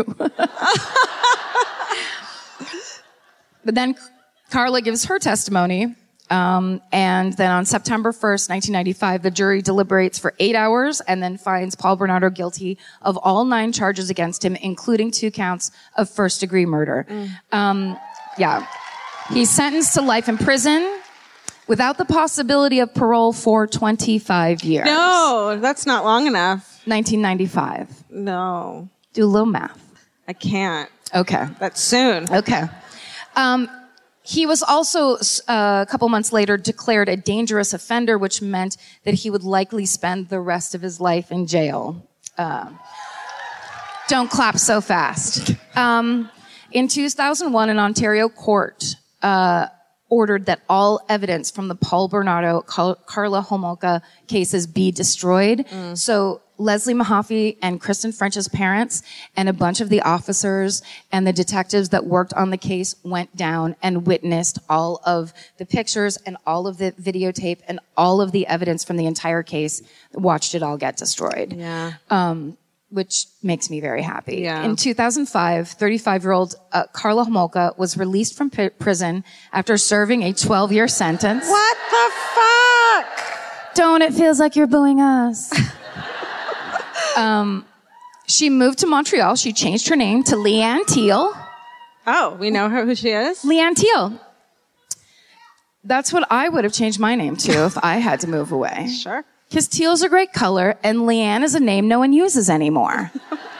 But then Carla gives her testimony. Um, and then on September first, nineteen ninety-five, the jury deliberates for eight hours and then finds Paul Bernardo guilty of all nine charges against him, including two counts of first-degree murder. Mm. Um, yeah. He's sentenced to life in prison without the possibility of parole for twenty-five years. No, that's not long enough. nineteen ninety-five. No. Do a little math. I can't. Okay. That's soon. Okay. Um, He was also, uh, a couple months later, declared a dangerous offender, which meant that he would likely spend the rest of his life in jail. Uh, don't clap so fast. Um, in two thousand one, an Ontario court uh, ordered that all evidence from the Paul Bernardo, Car- Karla Homolka cases be destroyed. Mm. So Leslie Mahaffey and Kristen French's parents and a bunch of the officers and the detectives that worked on the case went down and witnessed all of the pictures and all of the videotape and all of the evidence from the entire case, watched it all get destroyed. Yeah. Um, which makes me very happy. Yeah. In two thousand five, thirty-five-year-old uh, Karla Homolka was released from p- prison after serving a twelve-year sentence. What the fuck? Don't it feels like you're booing us? Um, she moved to Montreal. She changed her name to Leanne Teal. Oh, we know her who she is? Leanne Teal. That's what I would have changed my name to if I had to move away. Sure. Because teal's a great color, and Leanne is a name no one uses anymore.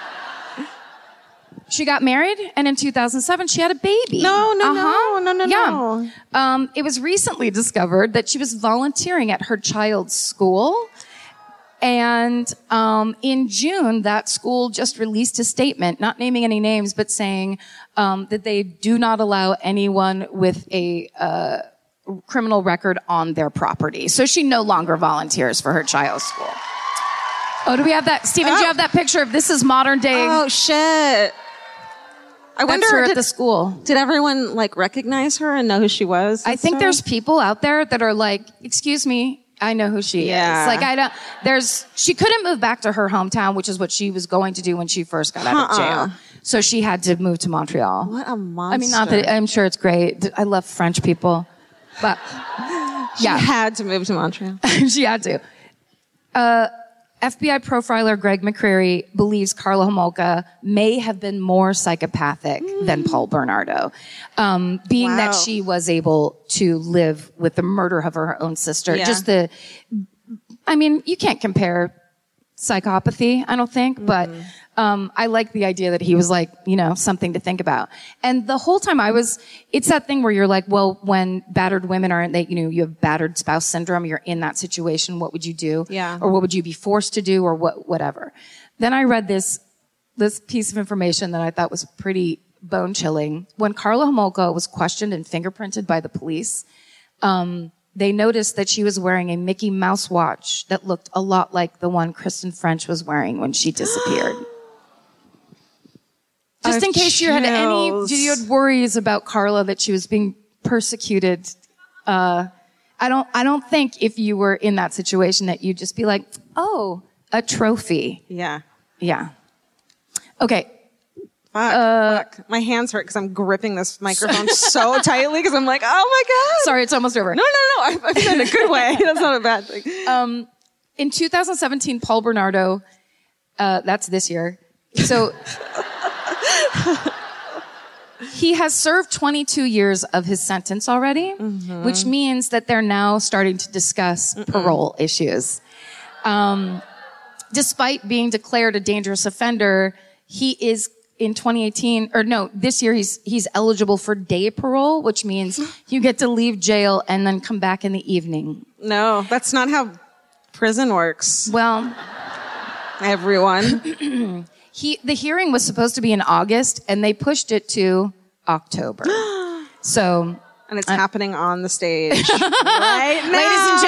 She got married, and in two thousand seven, she had a baby. No, no, uh-huh. no, no, no, yeah. no. Um, it was recently discovered that she was volunteering at her child's school. And um, in June, that school just released a statement, not naming any names, but saying um, that they do not allow anyone with a uh, criminal record on their property. So she no longer volunteers for her child's school. Oh, do we have that? Stephen, oh. do you have that picture of this is modern day? Oh, shit. I That's wonder her did, at the school. Did everyone like recognize her and know who she was? I think stuff? there's people out there that are like, excuse me, I know who she Yeah. is. Like, I don't, there's, she couldn't move back to her hometown, which is what she was going to do when she first got out Uh-uh. of jail. So she had to move to Montreal. What a monster. I mean, not that, I'm sure it's great. I love French people. But, She yeah. had to move to Montreal. She had to. Uh, F B I profiler Greg McCreary believes Karla Homolka may have been more psychopathic mm. than Paul Bernardo, um, being wow. that she was able to live with the murder of her own sister. Yeah. Just the, I mean, you can't compare psychopathy, I don't think, mm-hmm. but um, I like the idea that he was like, you know, something to think about. And the whole time I was, it's that thing where you're like, well, when battered women are, they, you know, you have battered spouse syndrome, you're in that situation, what would you do? Yeah. Or what would you be forced to do or what, whatever. Then I read this, this piece of information that I thought was pretty bone chilling. When Karla Homolka was questioned and fingerprinted by the police, um, they noticed that she was wearing a Mickey Mouse watch that looked a lot like the one Kristen French was wearing when she disappeared. Just Oh, in case you had any, chills. you had worries about Karla that she was being persecuted. Uh, I don't, I don't think if you were in that situation that you'd just be like, oh, a trophy. Yeah. Yeah. Okay. Fuck, Uh, fuck. My hands hurt because I'm gripping this microphone so tightly because I'm like, oh my God. Sorry, it's almost over. No, no, no. I've, I've done it in a good way. That's not a bad thing. Um, in two thousand seventeen, Paul Bernardo, uh, that's this year. So he has served twenty-two years of his sentence already, mm-hmm. which means that they're now starting to discuss Mm-mm. parole issues. Um, despite being declared a dangerous offender, he is in twenty eighteen, or no, this year he's he's eligible for day parole, which means you get to leave jail and then come back in the evening. No, that's not how prison works. Well, everyone. He, the hearing was supposed to be in August, and they pushed it to October. So, and it's uh, happening on the stage right now. Ladies and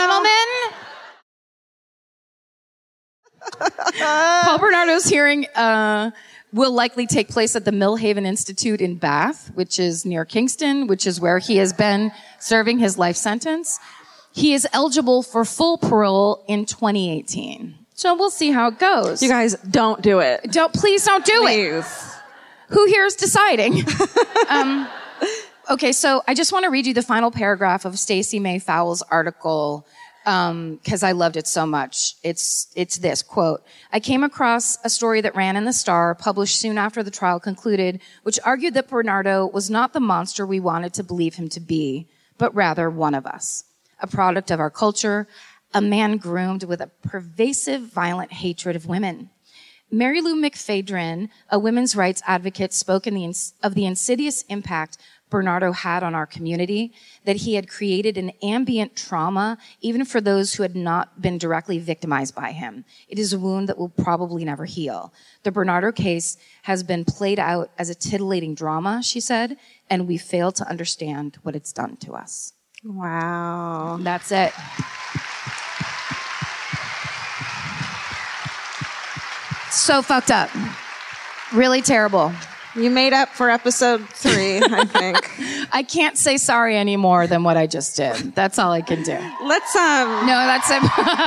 gentlemen, Paul Bernardo's hearing uh, will likely take place at the Millhaven Institute in Bath, which is near Kingston, which is where he has been serving his life sentence. He is eligible for full parole in twenty eighteen. So we'll see how it goes. You guys, don't do it. Don't, please don't do Please. it. Who here is deciding? um, okay, so I just want to read you the final paragraph of Stacey May Fowles' article, um, because I loved it so much. It's, it's this, quote, I came across a story that ran in the Star, published soon after the trial concluded, which argued that Bernardo was not the monster we wanted to believe him to be, but rather one of us, a product of our culture, a man groomed with a pervasive, violent hatred of women. Mary Lou McPhedran, a women's rights advocate, spoke in the ins- of the insidious impact Bernardo had on our community, that he had created an ambient trauma even for those who had not been directly victimized by him. It is a wound that will probably never heal. The Bernardo case has been played out as a titillating drama, she said, and we fail to understand what it's done to us. Wow. That's it. So fucked up. Really terrible. You made up for episode three, I think. I can't say sorry any more than what I just did. That's all I can do. Let's um No, that's it.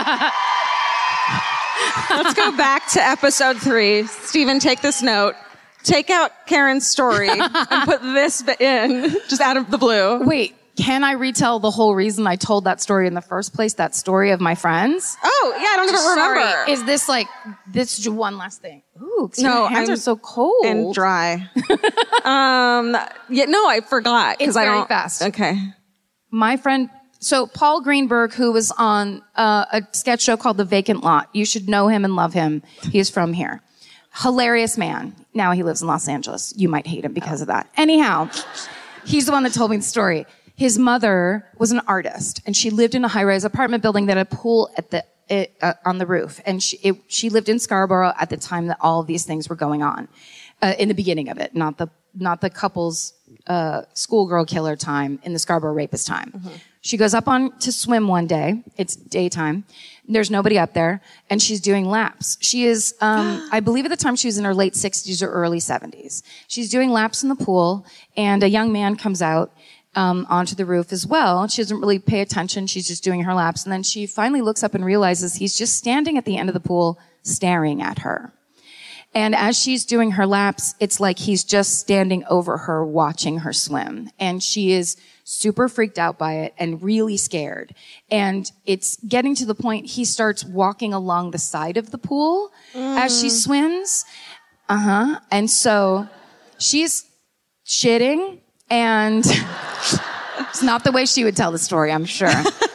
let's go back to episode three. Stephen, take this note. Take out Karen's story and put this bit in, just out of the blue. Wait, can I retell the whole reason I told that story in the first place? That story of my friends? Oh, yeah, I don't even remember. Sorry. Is this like, this is one last thing? Ooh, 'cause No, your hands I'm- are so cold. And dry. um, yeah, no, I forgot. 'cause It's I very don't, fast. Okay. My friend, so Paul Greenberg, who was on uh, a sketch show called The Vacant Lot. You should know him and love him. He is from here. Hilarious man. Now he lives in Los Angeles. You might hate him because of that. Anyhow, he's the one that told me the story. His mother was an artist, and she lived in a high-rise apartment building that had a pool at the it, uh, on the roof. And she it, she lived in Scarborough at the time that all of these things were going on, uh, in the beginning of it, not the not the couple's uh, schoolgirl killer time, in the Scarborough rapist time. Mm-hmm. She goes up on to swim one day. It's daytime. There's nobody up there, and she's doing laps. She is, um, I believe at the time she was in her late sixties or early seventies. She's doing laps in the pool, and a young man comes out Um, onto the roof as well. She doesn't really pay attention. She's just doing her laps. And then she finally looks up and realizes he's just standing at the end of the pool staring at her. And as she's doing her laps, it's like he's just standing over her watching her swim. And she is super freaked out by it and really scared. And it's getting to the point he starts walking along the side of the pool mm. as she swims. Uh-huh. And so she's shitting. And it's not the way she would tell the story, I'm sure.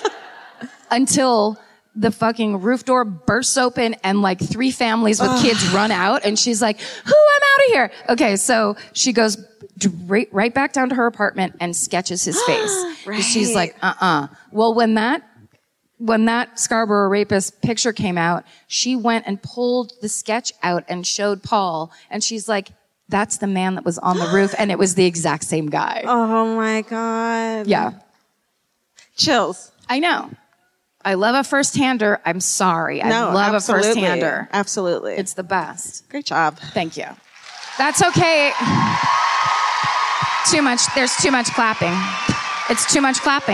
Until the fucking roof door bursts open and like three families with Ugh. kids run out. And she's like, who, I'm out of here. Okay, so she goes right, right back down to her apartment and sketches his face. Right. She's like, uh-uh. Well, when that when that Scarborough rapist picture came out, she went and pulled the sketch out and showed Paul. And she's like, that's the man that was on the roof, and it was the exact same guy. Oh, my God. Yeah. Chills. I know. I love a first-hander. I'm sorry. I no, love absolutely. a first-hander. Absolutely. It's the best. Great job. Thank you. That's okay. Too much. There's too much clapping. It's too much clapping.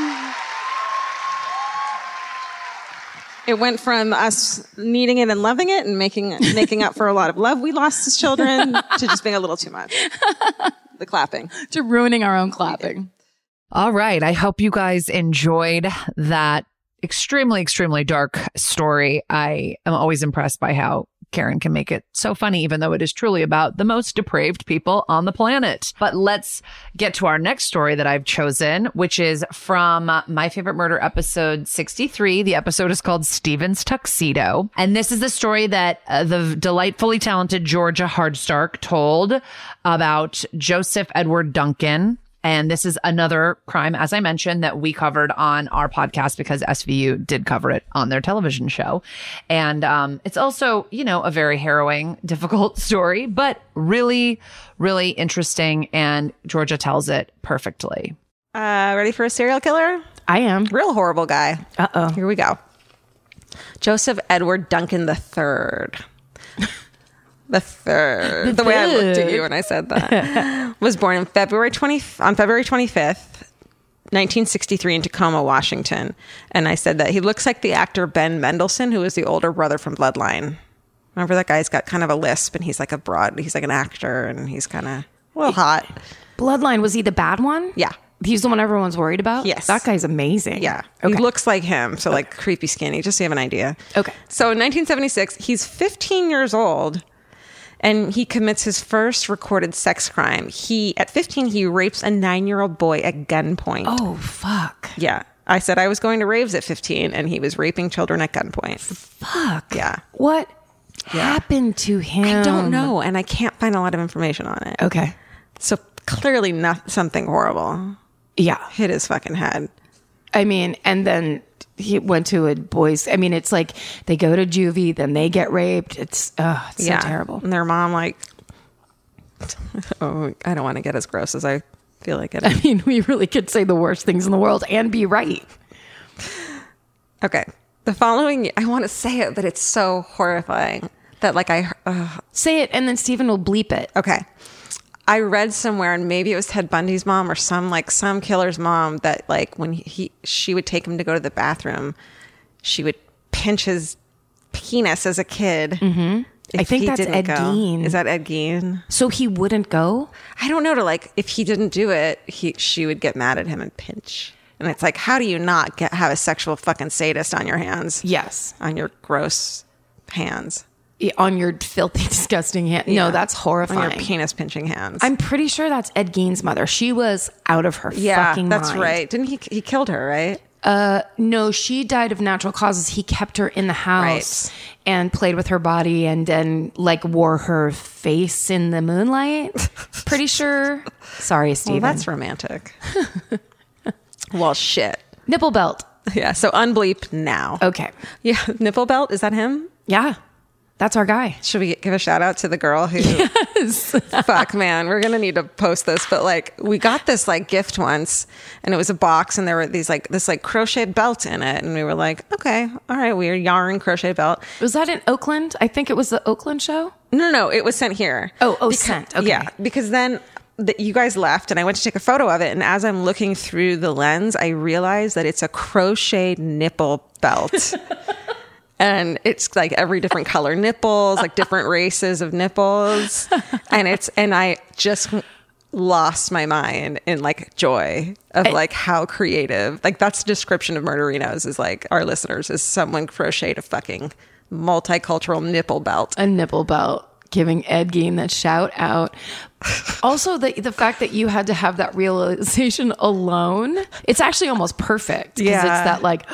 It went from us needing it and loving it and making making up for a lot of love we lost as children to just being a little too much. The clapping. To ruining our own clapping. All right. I hope you guys enjoyed that extremely, extremely dark story. I am always impressed by how Karen can make it so funny, even though it is truly about the most depraved people on the planet. But let's get to our next story that I've chosen, which is from My Favorite Murder episode sixty-three. The episode is called Stephen's Tuxedo. And this is the story that uh, the delightfully talented Georgia Hardstark told about Joseph Edward Duncan. And this is another crime, as I mentioned, that we covered on our podcast because S V U did cover it on their television show. And um, it's also, you know, a very harrowing, difficult story, but really, really interesting. And Georgia tells it perfectly. Uh, ready for a serial killer? I am. Real horrible guy. Uh-oh. Here we go. Joseph Edward Duncan the third. The third. The, the way I looked at you when I said that. Was born in February twentieth on February twenty-fifth, nineteen sixty-three in Tacoma, Washington. And I said that he looks like the actor Ben Mendelsohn, who is the older brother from Bloodline. Remember that guy's got kind of a lisp and he's like a broad, he's like an actor and he's kind of a little hot. Bloodline, was he the bad one? Yeah. He's the one everyone's worried about? Yes. That guy's amazing. Yeah. Okay. He looks like him. So like creepy skinny, just so you have an idea. Okay. So in nineteen seventy-six, he's fifteen years old and he commits his first recorded sex crime. He, at fifteen, he rapes a nine-year-old boy at gunpoint. Oh, fuck. Yeah. I said I was going to raves at fifteen and he was raping children at gunpoint. Fuck. Yeah. What Yeah. happened to him? I don't know. And I can't find a lot of information on it. Okay. So clearly not something horrible Yeah. hit his fucking head. I mean, and then he went to a boys. I mean, it's like they go to juvie, then they get raped. It's, oh, it's so terrible. And their mom, like, oh, I don't want to get as gross as I feel like it. I mean, we really could say the worst things in the world and be right. Okay. The following, I want to say it, but it's so horrifying that, like, I, uh, Say it, and then Stephen will bleep it. okay. I read somewhere, and maybe it was Ted Bundy's mom or some like some killer's mom, that like when he she would take him to go to the bathroom, she would pinch his penis as a kid. Mm-hmm. I think that's Ed Gein. Is that Ed Gein? So he wouldn't go? I don't know. To like, if he didn't do it, he she would get mad at him and pinch. And it's like, how do you not get have a sexual fucking sadist on your hands? Yes. On your gross hands. On your filthy, disgusting hand. Yeah. No, that's horrifying. On your penis pinching hands. I'm pretty sure that's Ed Gein's mother. She was out of her yeah, fucking that's mind. right. Didn't he? He killed her, right? Uh, no, she died of natural causes. He kept her in the house Right. and played with her body, and then like wore her face in the moonlight. Pretty sure. Sorry, Stephen. Well, that's romantic. Well, shit. Nipple belt. Yeah. So unbleep now. Okay. Yeah. Nipple belt. Is that him? Yeah. That's our guy. Should we give a shout out to the girl who? Yes. Fuck, man, we're gonna need to post this. But like, we got this like gift once, and it was a box, and there were these like this like crocheted belt in it, and we were like, okay, all right, weird yarn crochet belt. Was that in Oakland? I think it was the Oakland show. No, no, no, it was sent here. Oh, oh, Because- sent. Okay. Yeah, because then the, you guys left, and I went to take a photo of it, and as I'm looking through the lens, I realized that it's a crochet nipple belt. And it's like every different color nipples, like different races of nipples. And it's, and I just lost my mind in like joy of like how creative, like that's the description of Murderinos is like our listeners is someone crocheted a fucking multicultural nipple belt. A nipple belt. Giving Ed Gein that shout out. Also, the the fact that you had to have that realization alone, it's actually almost perfect. Because Yeah. it's that like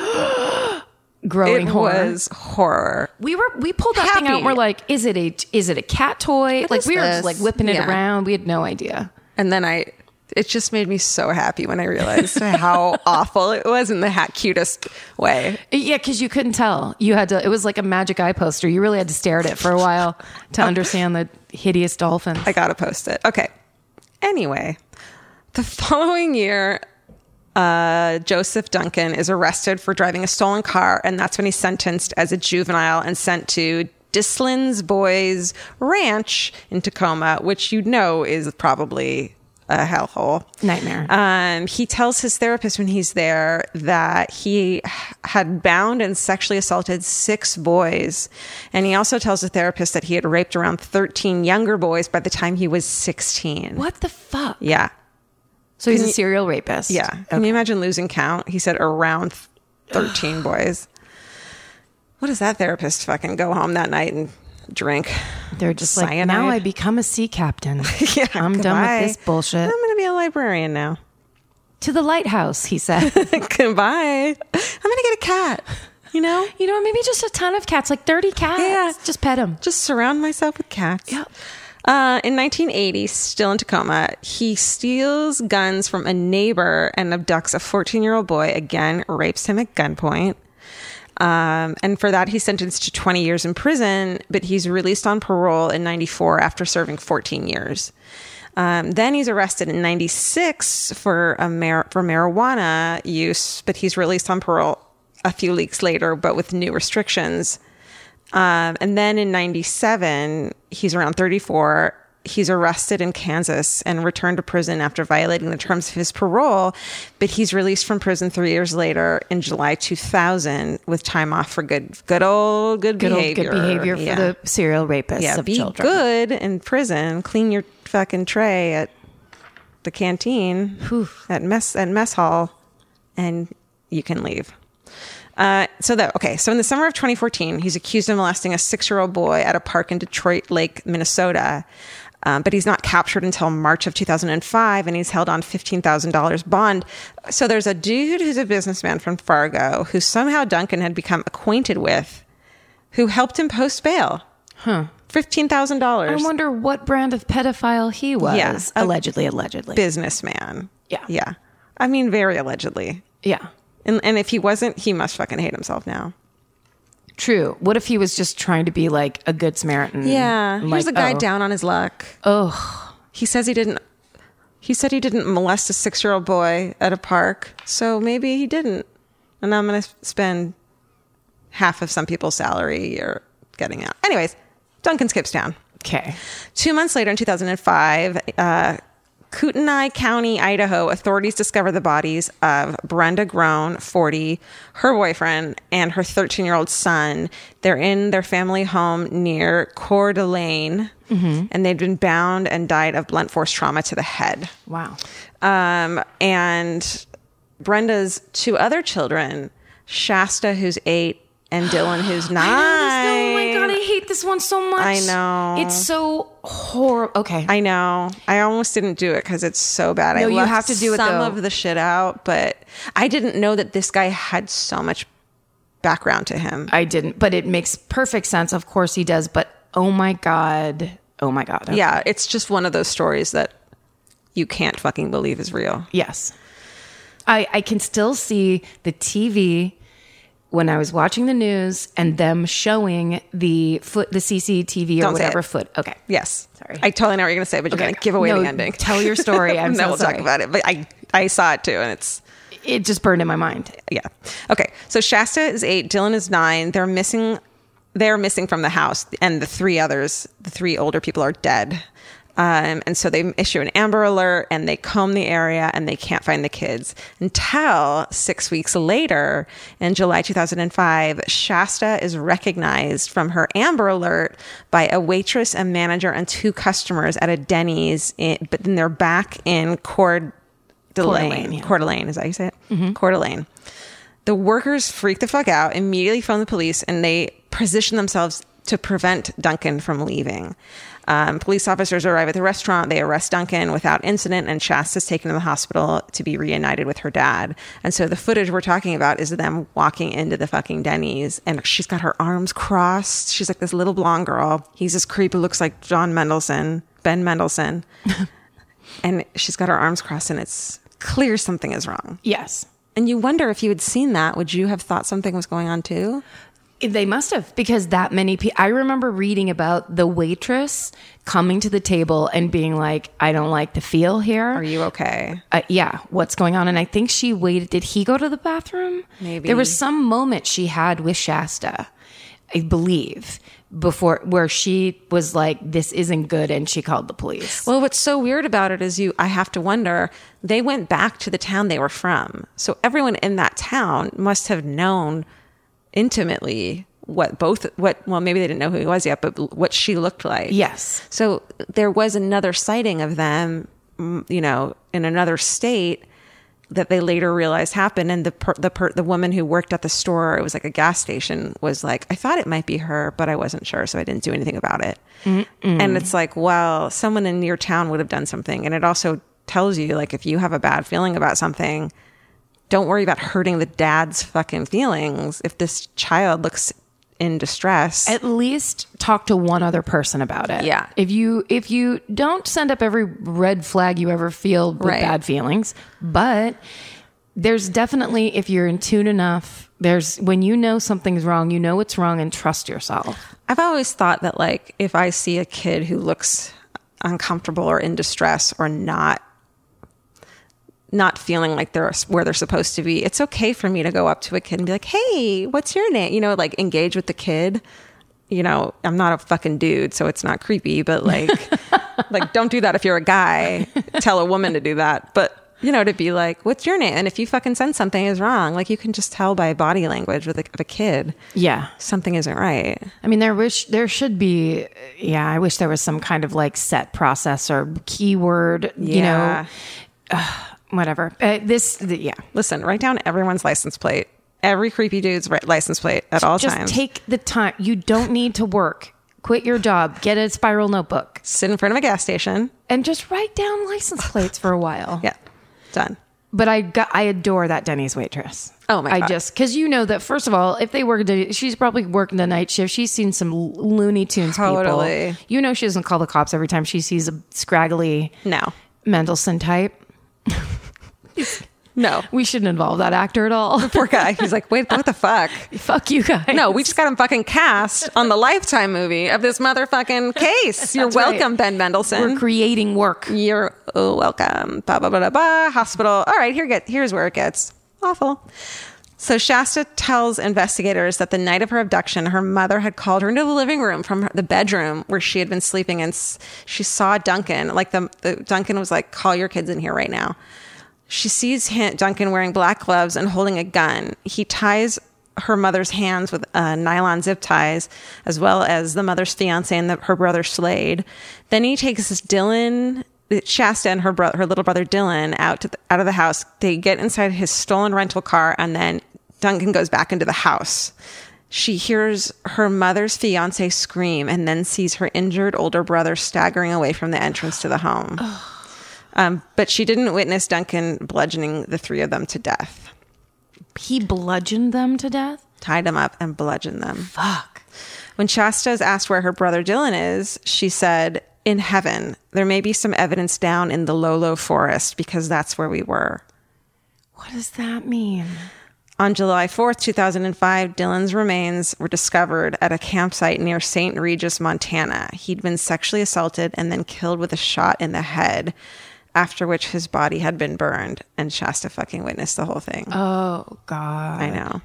growing It horror. was horror. We were we pulled that thing out and Happy. we're like, is it a is it a cat toy? What like is we were this? just like whipping it Yeah. around. We had no idea. And then I, it just made me so happy when I realized how awful it was in the ha- cutest way. Yeah, because you couldn't tell. You had to. It was like a magic eye poster. You really had to stare at it for a while to understand the hideous dolphins. I gotta post it. Okay. Anyway, the following year, uh, Joseph Duncan is arrested for driving a stolen car, and that's when he's sentenced as a juvenile and sent to Dislin's Boys Ranch in Tacoma, which you know is probably a hellhole. Nightmare. Um, he tells his therapist when he's there that he h- had bound and sexually assaulted six boys. And he also tells the therapist that he had raped around thirteen younger boys by the time he was sixteen. What the fuck? Yeah. So he's Can a you- serial rapist. Yeah. Can you imagine losing count? He said around thirteen boys. What does that therapist fucking go home that night and drink? They're just like, Cyanide? now I become a sea captain. Yeah, I'm done goodbye. with this bullshit. I'm going to be a librarian now. To the lighthouse, he said. Goodbye. I'm going to get a cat. You know? You know, maybe just a ton of cats, like thirty cats. Yeah. Just pet them. Just surround myself with cats. Yep. Uh, in nineteen eighty, still in Tacoma, he steals guns from a neighbor and abducts a fourteen-year-old boy. Again, rapes him at gunpoint. Um, and for that, he's sentenced to twenty years in prison, but he's released on parole in ninety-four after serving fourteen years. Um, then he's arrested in ninety-six for a mar- for marijuana use, but he's released on parole a few weeks later, but with new restrictions. Um, and then in ninety-seven, he's around thirty-four. He's arrested in Kansas and returned to prison after violating the terms of his parole. But he's released from prison three years later in July two thousand with time off for good, good old good, Good old behavior. good behavior for Yeah. the serial rapists Yeah, of be children. good in prison. Clean your fucking tray at the canteen at mess at mess hall, and you can leave. Uh, so that okay. So in the summer of twenty fourteen, he's accused of molesting a six-year-old boy at a park in Detroit Lake, Minnesota. Um, but he's not captured until March of two thousand five, and he's held on fifteen thousand dollars bond. So there's a dude who's a businessman from Fargo who somehow Duncan had become acquainted with, who helped him post bail. Huh. fifteen thousand dollars. I wonder what brand of pedophile he was. Yeah, a allegedly, allegedly. Businessman. Yeah. Yeah. I mean, very allegedly. Yeah. And, and if he wasn't, he must fucking hate himself now. True. What if he was just trying to be like a good Samaritan? Yeah. Like, Here's a guy oh. down on his luck. Oh. He says he didn't. He said he didn't molest a six-year-old boy at a park, so maybe he didn't. And I'm going to spend half of some people's salary or getting out. Anyways, Duncan skips town. Okay. Two months later, in two thousand five, uh, Kootenai County, Idaho, authorities discover the bodies of Brenda Groen, forty, her boyfriend, and her thirteen-year-old son. They're in their family home near Coeur d'Alene, mm-hmm. and they'd been bound and died of blunt force trauma to the head. Wow. Um, and Brenda's two other children, Shasta, who's eight, and Dylan, who's nine. Oh my God, I hate this one so much. I know. It's so horrible. Okay. I know. I almost didn't do it because it's so bad. No, I you left have to do it, some though. of the shit out, but I didn't know that this guy had so much background to him. I didn't, but it makes perfect sense. Of course he does, but oh my God. Oh my God. Okay. Yeah, it's just one of those stories that you can't fucking believe is real. Yes. I, I can still see the T V when I was watching the news and them showing the foot, the C C T V or Don't say whatever it. foot. Okay. Yes. Sorry. I totally know what you're going to say, but you're Okay. going to give away No, the ending. tell your story. I'm no, so we'll sorry. talk about it. But I, I saw it too, and it's... It just burned in my mind. Yeah. Okay. So Shasta is eight. Dylan is nine. They're missing. They're missing from the house, and the three others, the three older people, are dead. Um, and so they issue an Amber Alert, and they comb the area, and they can't find the kids until six weeks later, in July two thousand five. Shasta is recognized from her Amber Alert by a waitress, a manager, and two customers at a Denny's. In, but then they're back in Coeur d'Alene. Coeur d'Alene, yeah. Coeur d'Alene, is that how you say it? Mm-hmm. Coeur d'Alene. The workers freak the fuck out, immediately phone the police, and they position themselves to prevent Duncan from leaving. Um, police officers arrive at the restaurant. They arrest Duncan without incident, and Shasta's taken to the hospital to be reunited with her dad. And so the footage we're talking about is them walking into the fucking Denny's, and she's got her arms crossed. She's like this little blonde girl. He's this creep who looks like John Mendelsohn, Ben Mendelsohn. And she's got her arms crossed, and it's clear something is wrong. Yes. And you wonder if you had seen that, would you have thought something was going on too? They must have, because that many people. I remember reading about the waitress coming to the table and being like, I don't like the feel here. Are you okay? Uh, yeah, what's going on? And I think she waited. Did he go to the bathroom? Maybe. There was some moment she had with Shasta, I believe, before where she was like, this isn't good. And she called the police. Well, what's so weird about it is you, I have to wonder, they went back to the town they were from. So everyone in that town must have known intimately what both, what, well, maybe they didn't know who he was yet, but what she looked like. Yes. So there was another sighting of them, mm, you know, in another state that they later realized happened. And the per, the per, the woman who worked at the store, it was like a gas station, was like, I thought it might be her, but I wasn't sure, so I didn't do anything about it. Mm-mm. And it's like, well, someone in your town would have done something. And it also tells you, like, if you have a bad feeling about something, don't worry about hurting the dad's fucking feelings. If this child looks in distress. At least talk to one other person about it. Yeah. If you if you don't send up every red flag you ever feel with Right. bad feelings, but there's definitely, if you're in tune enough, there's when you know something's wrong, you know it's wrong, and trust yourself. I've always thought that, like, if I see a kid who looks uncomfortable or in distress or not not feeling like they're where they're supposed to be, it's okay for me to go up to a kid and be like, hey, what's your name? You know, like, engage with the kid. You know, I'm not a fucking dude, so it's not creepy, but like, like, don't do that if you're a guy. Tell a woman to do that. But, you know, to be like, what's your name? And if you fucking sense something is wrong, like, you can just tell by body language with a, of a kid. Yeah. Something isn't right. I mean, there wish there should be. Yeah, I wish there was some kind of like set process or keyword. You Yeah. know, uh, whatever. Uh, this, the, yeah. Listen, write down everyone's license plate. Every creepy dude's ri- license plate at all Just times. take the time. You don't need to work. Quit your job. Get a spiral notebook Sit in front of a gas station. and just write down license plates for a while. Yeah, done. But I got, I adore that Denny's waitress. Oh my I God. just, cause you know that first of all, if they work, a- she's probably working the night shift. She's seen some Looney Tunes Totally. people. You know, she doesn't call the cops every time she sees a scraggly No. Mendelsohn type. No. We shouldn't involve that actor at all. Poor guy. He's like, wait, what the fuck? Fuck you guys. No, we just got him fucking cast on the Lifetime movie of this motherfucking case. You're That's right. welcome, Ben Mendelsohn. We're creating work. You're oh, welcome. Ba, ba, ba, ba, ba. Hospital. All right, here get here's where it gets awful. So Shasta tells investigators that the night of her abduction, her mother had called her into the living room from her, the bedroom where she had been sleeping, and s- she saw Duncan. Like the, the Duncan was like, "Call your kids in here right now." She sees him, Duncan wearing black gloves and holding a gun. He ties her mother's hands with uh, nylon zip ties, as well as the mother's fiance and the, her brother Slade. Then he takes this Dylan, Shasta, and her brother, her little brother Dylan, out to the, out of the house. They get inside his stolen rental car, and then Duncan goes back into the house. She hears her mother's fiance scream, and then sees her injured older brother staggering away from the entrance to the home. Um, but she didn't witness Duncan bludgeoning the three of them to death. He bludgeoned them to death? Tied them up and bludgeoned them. Fuck. When Shasta is asked where her brother Dylan is, she said, in heaven. There may be some evidence down in the Lolo forest because that's where we were. What does that mean? On July fourth, two thousand five, Dylan's remains were discovered at a campsite near Saint Regis, Montana. He'd been sexually assaulted and then killed with a shot in the head, after which his body had been burned, and Shasta fucking witnessed the whole thing. Oh, God. I know.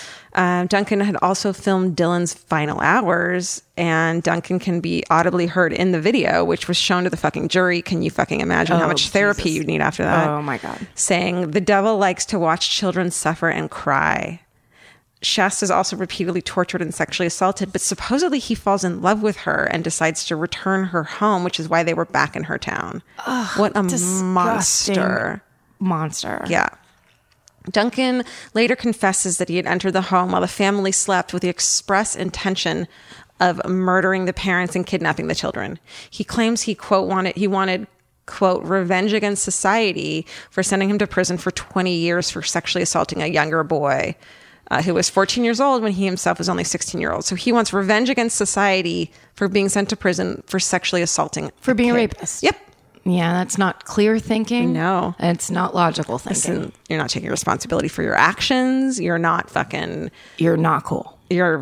Um, Duncan had also filmed Dylan's final hours, and Duncan can be audibly heard in the video, which was shown to the fucking jury. Can you fucking imagine how Oh, much therapy Jesus. you'd need after that? Oh, my God. Saying, the devil likes to watch children suffer and cry. Shasta's also repeatedly tortured and sexually assaulted, but supposedly he falls in love with her and decides to return her home, which is why they were back in her town. Ugh, what a disgusting. monster. Monster. Yeah. Duncan later confesses that he had entered the home while the family slept with the express intention of murdering the parents and kidnapping the children. He claims he, quote, wanted, he wanted, quote, revenge against society for sending him to prison for twenty years for sexually assaulting a younger boy uh, who was fourteen years old when he himself was only sixteen years old. So he wants revenge against society for being sent to prison for sexually assaulting For being a kid. rapist. Yep. Yeah, that's not clear thinking. No. It's not logical thinking. Listen, you're not taking responsibility for your actions. You're not fucking... You're not cool. You're...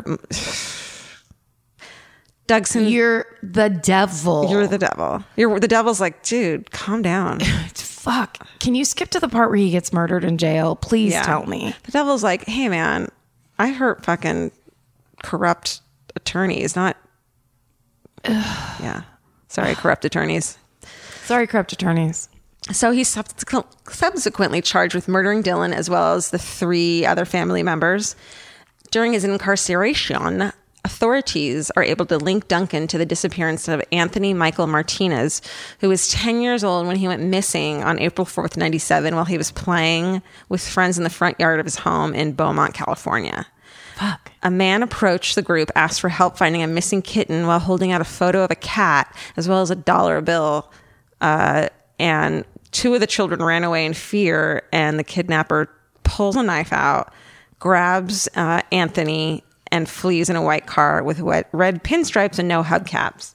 Dougson, You're the devil. you're the devil. You're the devil's like, dude, calm down. Fuck. Can you skip to the part where he gets murdered in jail? Please Yeah. tell me. The devil's like, hey, man, I hurt fucking corrupt attorneys, not... Yeah. Sorry, corrupt attorneys. Sorry, corrupt attorneys. So he's subsequent, subsequently charged with murdering Dylan as well as the three other family members. During his incarceration, authorities are able to link Duncan to the disappearance of Anthony Michael Martinez, who was ten years old when he went missing on April fourth, ninety-seven, while he was playing with friends in the front yard of his home in Beaumont, California. Fuck. A man approached the group, asked for help finding a missing kitten while holding out a photo of a cat as well as a dollar bill. Uh, and two of the children ran away in fear, and the kidnapper pulls a knife out, grabs uh, Anthony, and flees in a white car with wet, red pinstripes and no hubcaps.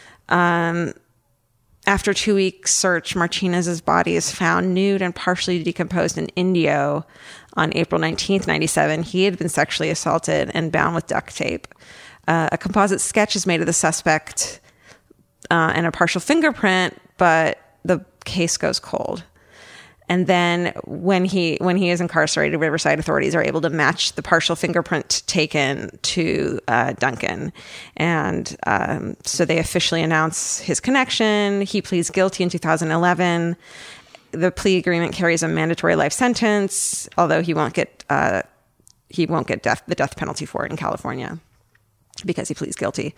Um, after two weeks search, Martinez's body is found nude and partially decomposed in Indio on April nineteenth, ninety-seven. He had been sexually assaulted and bound with duct tape. Uh, a composite sketch is made of the suspect uh, and a partial fingerprint, but the case goes cold. And then when he when he is incarcerated, Riverside authorities are able to match the partial fingerprint taken to uh, Duncan. And um, so they officially announce his connection. He pleads guilty in two thousand eleven. The plea agreement carries a mandatory life sentence, although he won't get uh, he won't get death the death penalty for it in California because he pleads guilty.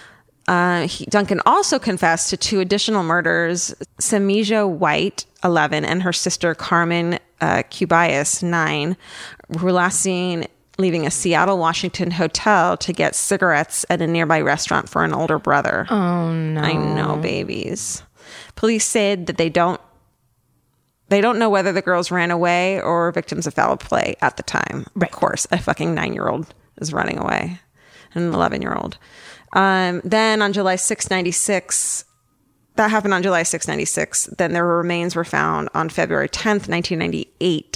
Uh, he, Duncan also confessed to two additional murders. Semija White, eleven, and her sister Carmen uh, Cubias, nine, were last seen leaving a Seattle, Washington hotel to get cigarettes at a nearby restaurant for an older brother. Oh, no. I know, babies. Police said that they don't They don't know whether the girls ran away or were victims of foul play at the time. Right. Of course, a fucking nine-year-old is running away, and an eleven-year-old. Um, then on July sixth, ninety-six, that happened on July sixth, ninety-six. Then their remains were found on February tenth, nineteen ninety-eight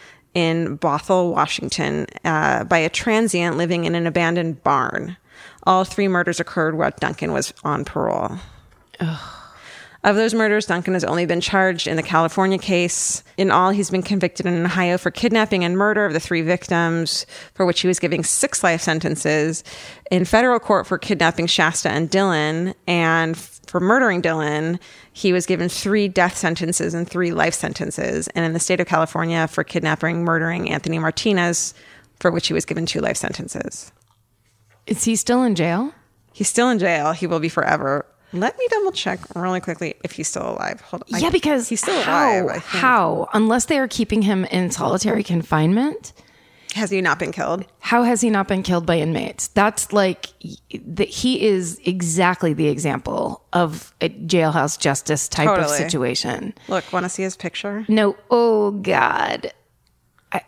in Bothell, Washington, uh, by a transient living in an abandoned barn. All three murders occurred while Duncan was on parole. Ugh. Of those murders, Duncan has only been charged in the California case. In all, he's been convicted in Ohio for kidnapping and murder of the three victims, for which he was giving six life sentences. In federal court for kidnapping Shasta and Dylan, and for murdering Dylan, he was given three death sentences and three life sentences. And in the state of California for kidnapping, murdering Anthony Martinez, for which he was given two life sentences. Is he still in jail? He's still in jail. He will be forever. Let me double check really quickly if he's still alive. Hold on. Yeah, because he's still how, alive. I think. How? Unless they are keeping him in solitary confinement. Has he not been killed? How has he not been killed by inmates? That's like, that he is exactly the example of a jailhouse justice type Totally. of situation. Look, want to see his picture? No. Oh, God. I,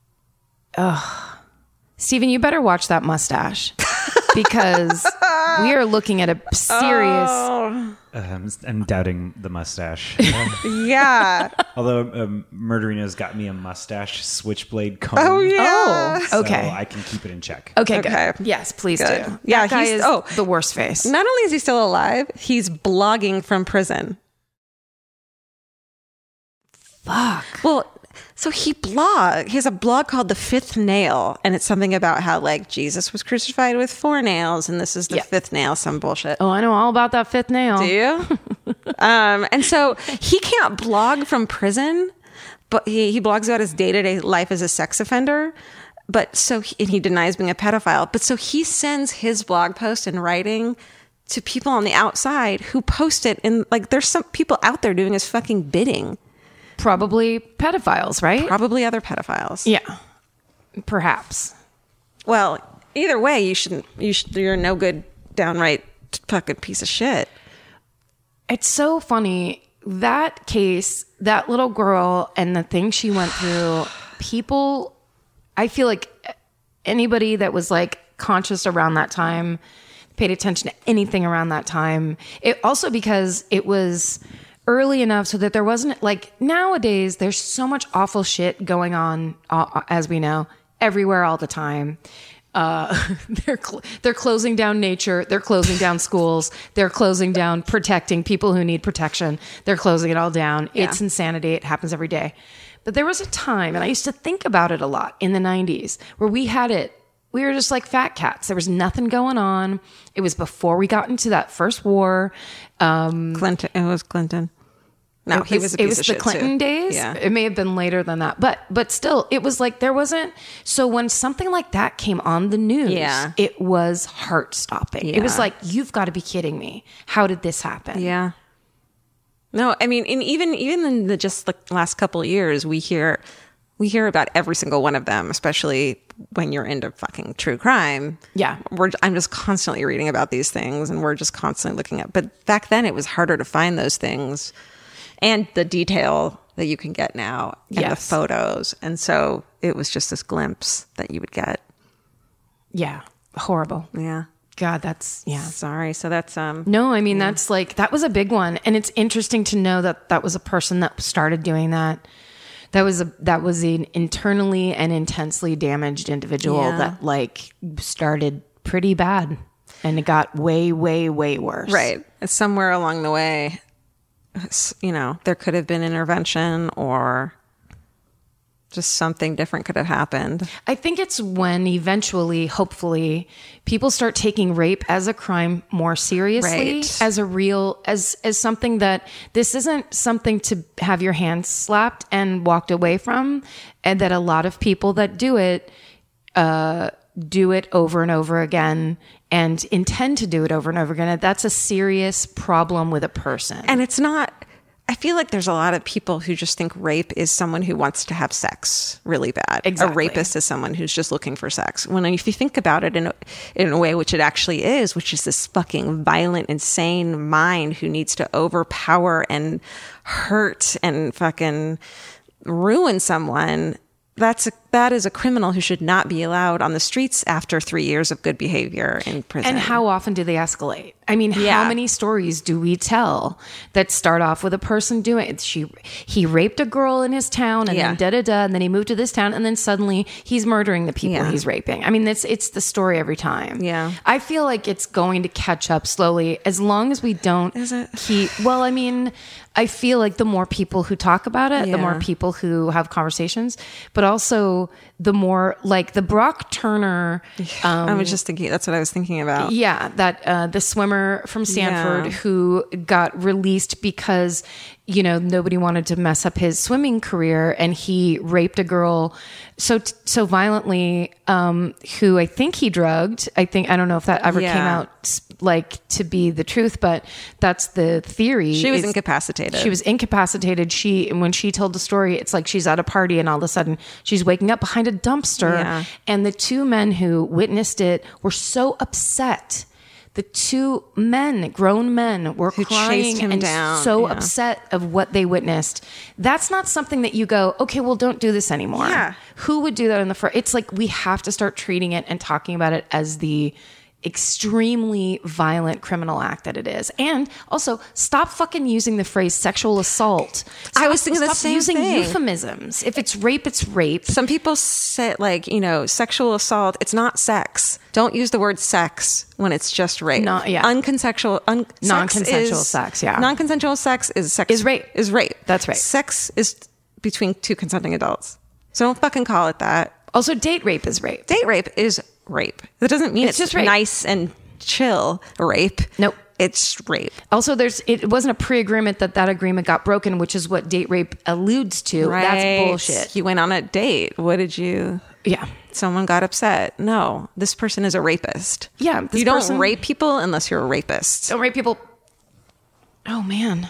ugh. Stephen, you better watch that mustache. Because we are looking at a serious... Oh. Um, I'm doubting the mustache. Yeah. Although um, murdering has got me a mustache switchblade comb. Oh, yeah. Oh, okay. So I can keep it in check. Okay, Okay. good. Yes, please Good. do. Yeah, that guy he's- is oh. the worst face. Not only is he still alive, he's blogging from prison. Fuck. Well, so he blog. He has a blog called The Fifth Nail, and it's something about how like Jesus was crucified with four nails, and this is the Yeah. fifth nail. Some bullshit. Oh, I know all about that fifth nail. Do you? um, and so he can't blog from prison, but he, he blogs about his day to day life as a sex offender. But so he, and he denies being a pedophile. But so he sends his blog post and writing to people on the outside who post it, and like there's some people out there doing his fucking bidding. Probably pedophiles, right? Probably other pedophiles. Yeah. Perhaps. Well, either way, you shouldn't. You should, you're no good, downright fucking piece of shit. It's so funny. That case, that little girl and the thing she went through, people, I feel like anybody that was like conscious around that time, paid attention to anything around that time. It also because it was early enough so that there wasn't like nowadays there's so much awful shit going on, uh, as we know, everywhere all the time. Uh, they're cl- they're closing down nature. They're closing down schools. They're closing down protecting people who need protection. They're closing it all down. Yeah. It's insanity. It happens every day. But there was a time, and I used to think about it a lot in the nineties, where we had it. We were just like fat cats. There was nothing going on. It was before we got into that first war. Um, Clinton. It was Clinton. No, it he was a piece it was of the shit, Clinton too. days. Yeah. It may have been later than that, but but still, it was like there wasn't. So when something like that came on the news, Yeah. it was heart stopping. It was Yeah. like, you've got to be kidding me. How did this happen? Yeah. No, I mean, and even even in the just like last couple of years, we hear we hear about every single one of them, especially when you're into fucking true crime. Yeah. We're I'm just constantly reading about these things, and we're just constantly looking at. But back then, it was harder to find those things, and the detail that you can get now, and the Yes. photos, and so it was just this glimpse that you would get. Yeah. horrible. Yeah. God, that's, yeah. Sorry. So that's, um, No, I mean, yeah. that's like, that was a big one. And it's interesting to know that that was a person that started doing that. That was a, that was an internally and intensely damaged individual yeah. that like started pretty bad and it got way, way, way worse. Right. Somewhere along the way, you know, there could have been intervention or just something different could have happened. I think it's when eventually, hopefully, people start taking rape as a crime more seriously, right. as a real, as as something that this isn't something to have your hands slapped and walked away from, and that a lot of people that do it uh, do it over and over again and intend to do it over and over again. That's a serious problem with a person. And it's not... I feel like there's a lot of people who just think rape is someone who wants to have sex really bad. Exactly. A rapist is someone who's just looking for sex. When if you think about it in a, in a way which it actually is, which is this fucking violent, insane mind who needs to overpower and hurt and fucking ruin someone, that's a, that is a criminal who should not be allowed on the streets after three years of good behavior in prison. And how often do they escalate? I mean, yeah. how many stories do we tell that start off with a person doing it? She, he raped a girl in his town and yeah. then da da da, and then he moved to this town, and then suddenly he's murdering the people yeah. he's raping. I mean, it's it's the story every time. Yeah, I feel like it's going to catch up slowly as long as we don't is it? keep. Well, I mean, I feel like the more people who talk about it, yeah. the more people who have conversations, but also the more like the Brock Turner. Um, I was just thinking, that's what I was thinking about. Yeah, that uh, the swimmer from Stanford yeah. who got released because, you know, nobody wanted to mess up his swimming career, and he raped a girl so so violently, um, who I think he drugged. I think I don't know if that ever yeah. came out like to be the truth, but that's the theory. She was it's, incapacitated. She was incapacitated. She and when she told the story, it's like she's at a party and all of a sudden she's waking up behind a dumpster, yeah. and the two men who witnessed it were so upset. The two men, grown men, were Who crying chased him and down. so yeah. upset of what they witnessed. That's not something that you go, okay, well, don't do this anymore. Yeah. Who would do that in the first? It's like we have to start treating it and talking about it as the extremely violent criminal act that it is. And also, stop fucking using the phrase sexual assault. Stop, I was thinking the stop same using thing. euphemisms. If it's rape, it's rape. Some people say, like, you know, sexual assault, it's not sex. Don't use the word sex when it's just rape. No, yeah. Unconsensual, un- Non-consensual sex, sex, is, yeah. Non-consensual sex is sex. Is rape. Is rape. That's right. Sex is between two consenting adults. So don't fucking call it that. Also, date rape is rape. Date rape is rape. That doesn't mean It's it's, just rape. nice and chill rape. Nope. It's rape. Also, there's it wasn't a pre-agreement that that agreement got broken, which is what date rape alludes to. Right. That's bullshit. You went on a date. What did you... Yeah. Someone got upset. No, this person is a rapist. Yeah. This You don't person, rape people unless you're a rapist. Don't rape people. Oh, man.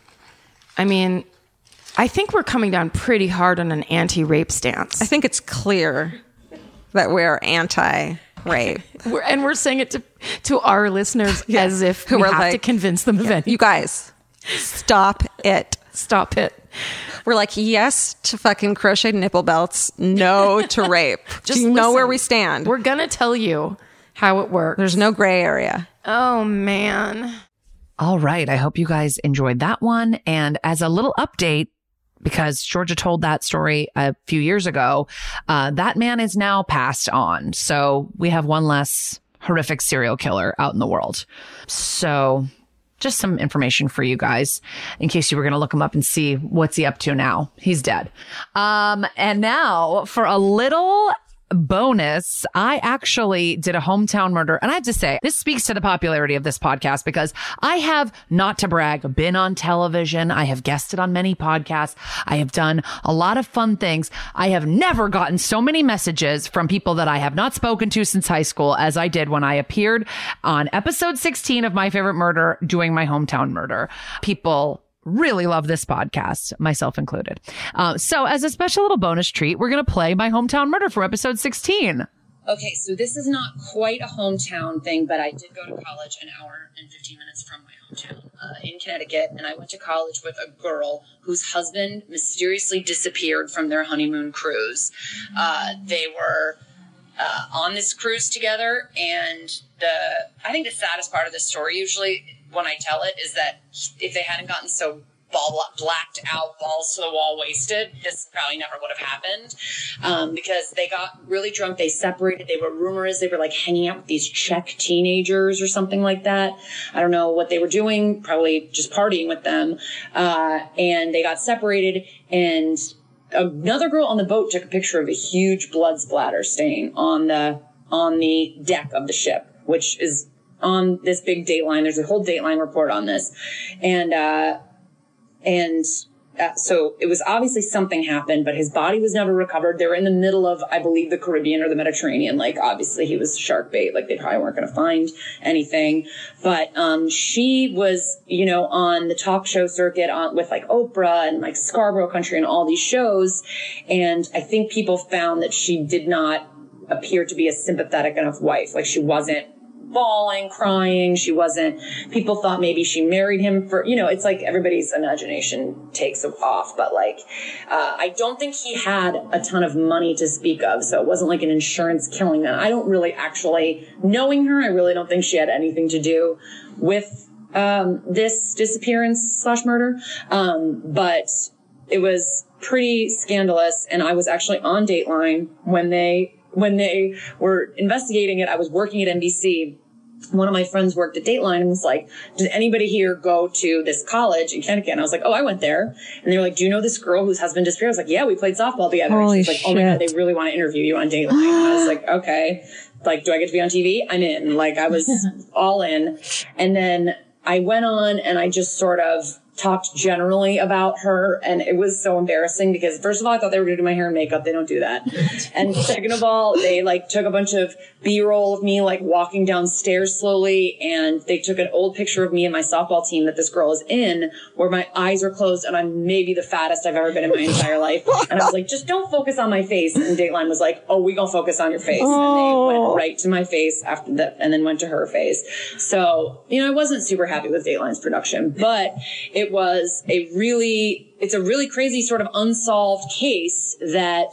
I mean, I think we're coming down pretty hard on an anti-rape stance. I think it's clear that we're anti-rape. We're, and we're saying it to, to our listeners Yeah. as if Who we are have like, to convince them of anything. You guys, stop it. Stop it. We're like, yes to fucking crocheted nipple belts, no to rape. Just Do you know listen. where we stand? We're going to tell you how it works. There's no gray area. Oh, man. All right. I hope you guys enjoyed that one. And as a little update, because Georgia told that story a few years ago, uh, that man is now passed on. So we have one less horrific serial killer out in the world. So just some information for you guys in case you were going to look him up and see what's he up to now. He's dead. Um, and now for a little bonus, I actually did a hometown murder. And I have to say, this speaks to the popularity of this podcast because I have, not to brag, been on television. I have guested on many podcasts. I have done a lot of fun things. I have never gotten so many messages from people that I have not spoken to since high school as I did when I appeared on episode sixteen of My Favorite Murder doing my hometown murder. People really love this podcast, myself included. Uh, so as a special little bonus treat, we're going to play My Hometown Murder from episode sixteen. Okay, so this is not quite a hometown thing, but I did go to college an hour and fifteen minutes from my hometown uh, in Connecticut, and I went to college with a girl whose husband mysteriously disappeared from their honeymoon cruise. Uh, they were uh, on this cruise together. And the, I think the saddest part of the story, usually when I tell it, is that if they hadn't gotten so ball blacked out, balls to the wall, wasted, this probably never would have happened. Um, because they got really drunk. They separated. They were, rumor is they were like hanging out with these Czech teenagers or something like that. I don't know what they were doing, probably just partying with them. Uh, and they got separated, and another girl on the boat took a picture of a huge blood splatter stain on the, on the deck of the ship, which is on this big Dateline. There's a whole Dateline report on this. And, uh, And uh, so it was obviously something happened, but his body was never recovered. They were in the middle of, I believe, the Caribbean or the Mediterranean. Like, obviously, he was shark bait. Like, they probably weren't going to find anything. But um, she was, you know, on the talk show circuit on, with, like, Oprah and, like, Scarborough Country and all these shows. And I think people found that she did not appear to be a sympathetic enough wife. Like, she wasn't bawling, crying. She wasn't, people thought maybe she married him for, you know, it's like everybody's imagination takes off. But like, uh, I don't think he had a ton of money to speak of. So it wasn't like an insurance killing them. I don't really actually, knowing her, I really don't think she had anything to do with um, this disappearance slash murder. Um, but it was pretty scandalous. And I was actually on Dateline when they, when they were investigating it. I was working at N B C. One of my friends worked at Dateline and was like, did anybody here go to this college in Connecticut? And I was like, oh, I went there. And they were like, do you know this girl whose husband disappeared? I was like, yeah, we played softball together. Holy and she's like, shit. oh my God, they really want to interview you on Dateline. And I was like, okay. Like, do I get to be on T V? I'm in. Like, I was all in. And then I went on and I just sort of talked generally about her, and it was so embarrassing because first of all, I thought they were going to do my hair and makeup. They don't do that. And second of all, they like took a bunch of B-roll of me like walking downstairs slowly, and they took an old picture of me and my softball team that this girl is in where my eyes are closed and I'm maybe the fattest I've ever been in my entire life. And I was like, just don't focus on my face. And Dateline was like, oh, we gonna focus on your face. Oh. And they went right to my face after that and then went to her face. So, you know, I wasn't super happy with Dateline's production, but it It was a really, it's a really crazy sort of unsolved case that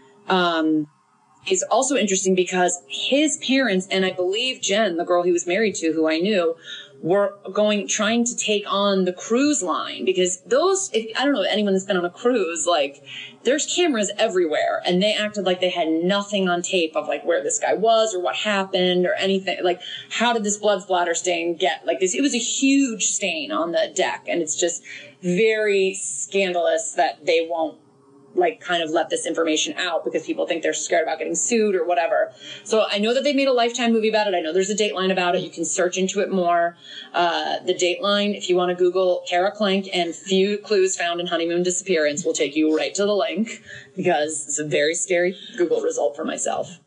um, is also interesting because his parents, and I believe Jen, the girl he was married to, who I knew, were going, trying to take on the cruise line because those, if, I don't know if anyone that's been on a cruise, like there's cameras everywhere and they acted like they had nothing on tape of like where this guy was or what happened or anything. Like, how did this blood splatter stain get like this? It was a huge stain on the deck, and it's just very scandalous that they won't like kind of let this information out because people think they're scared about getting sued or whatever. So I know that they made a Lifetime movie about it. I know there's a Dateline about it. You can search into it more. Uh, the Dateline, if you want to Google Kara Klenk and few clues found in honeymoon disappearance, will take you right to the link because it's a very scary Google result for myself.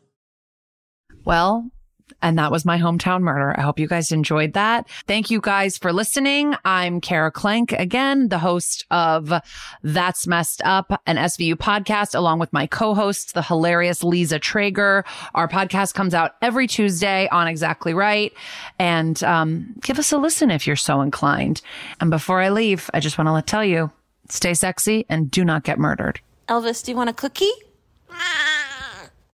Well, and that was my hometown murder. I hope you guys enjoyed that. Thank you guys for listening. I'm Kara Klenk, again, the host of That's Messed Up, an S V U podcast, along with my co-host, the hilarious Lisa Traeger. Our podcast comes out every Tuesday on Exactly Right. And um, give us a listen if you're so inclined. And before I leave, I just want to tell you, stay sexy and do not get murdered. Elvis, do you want a cookie?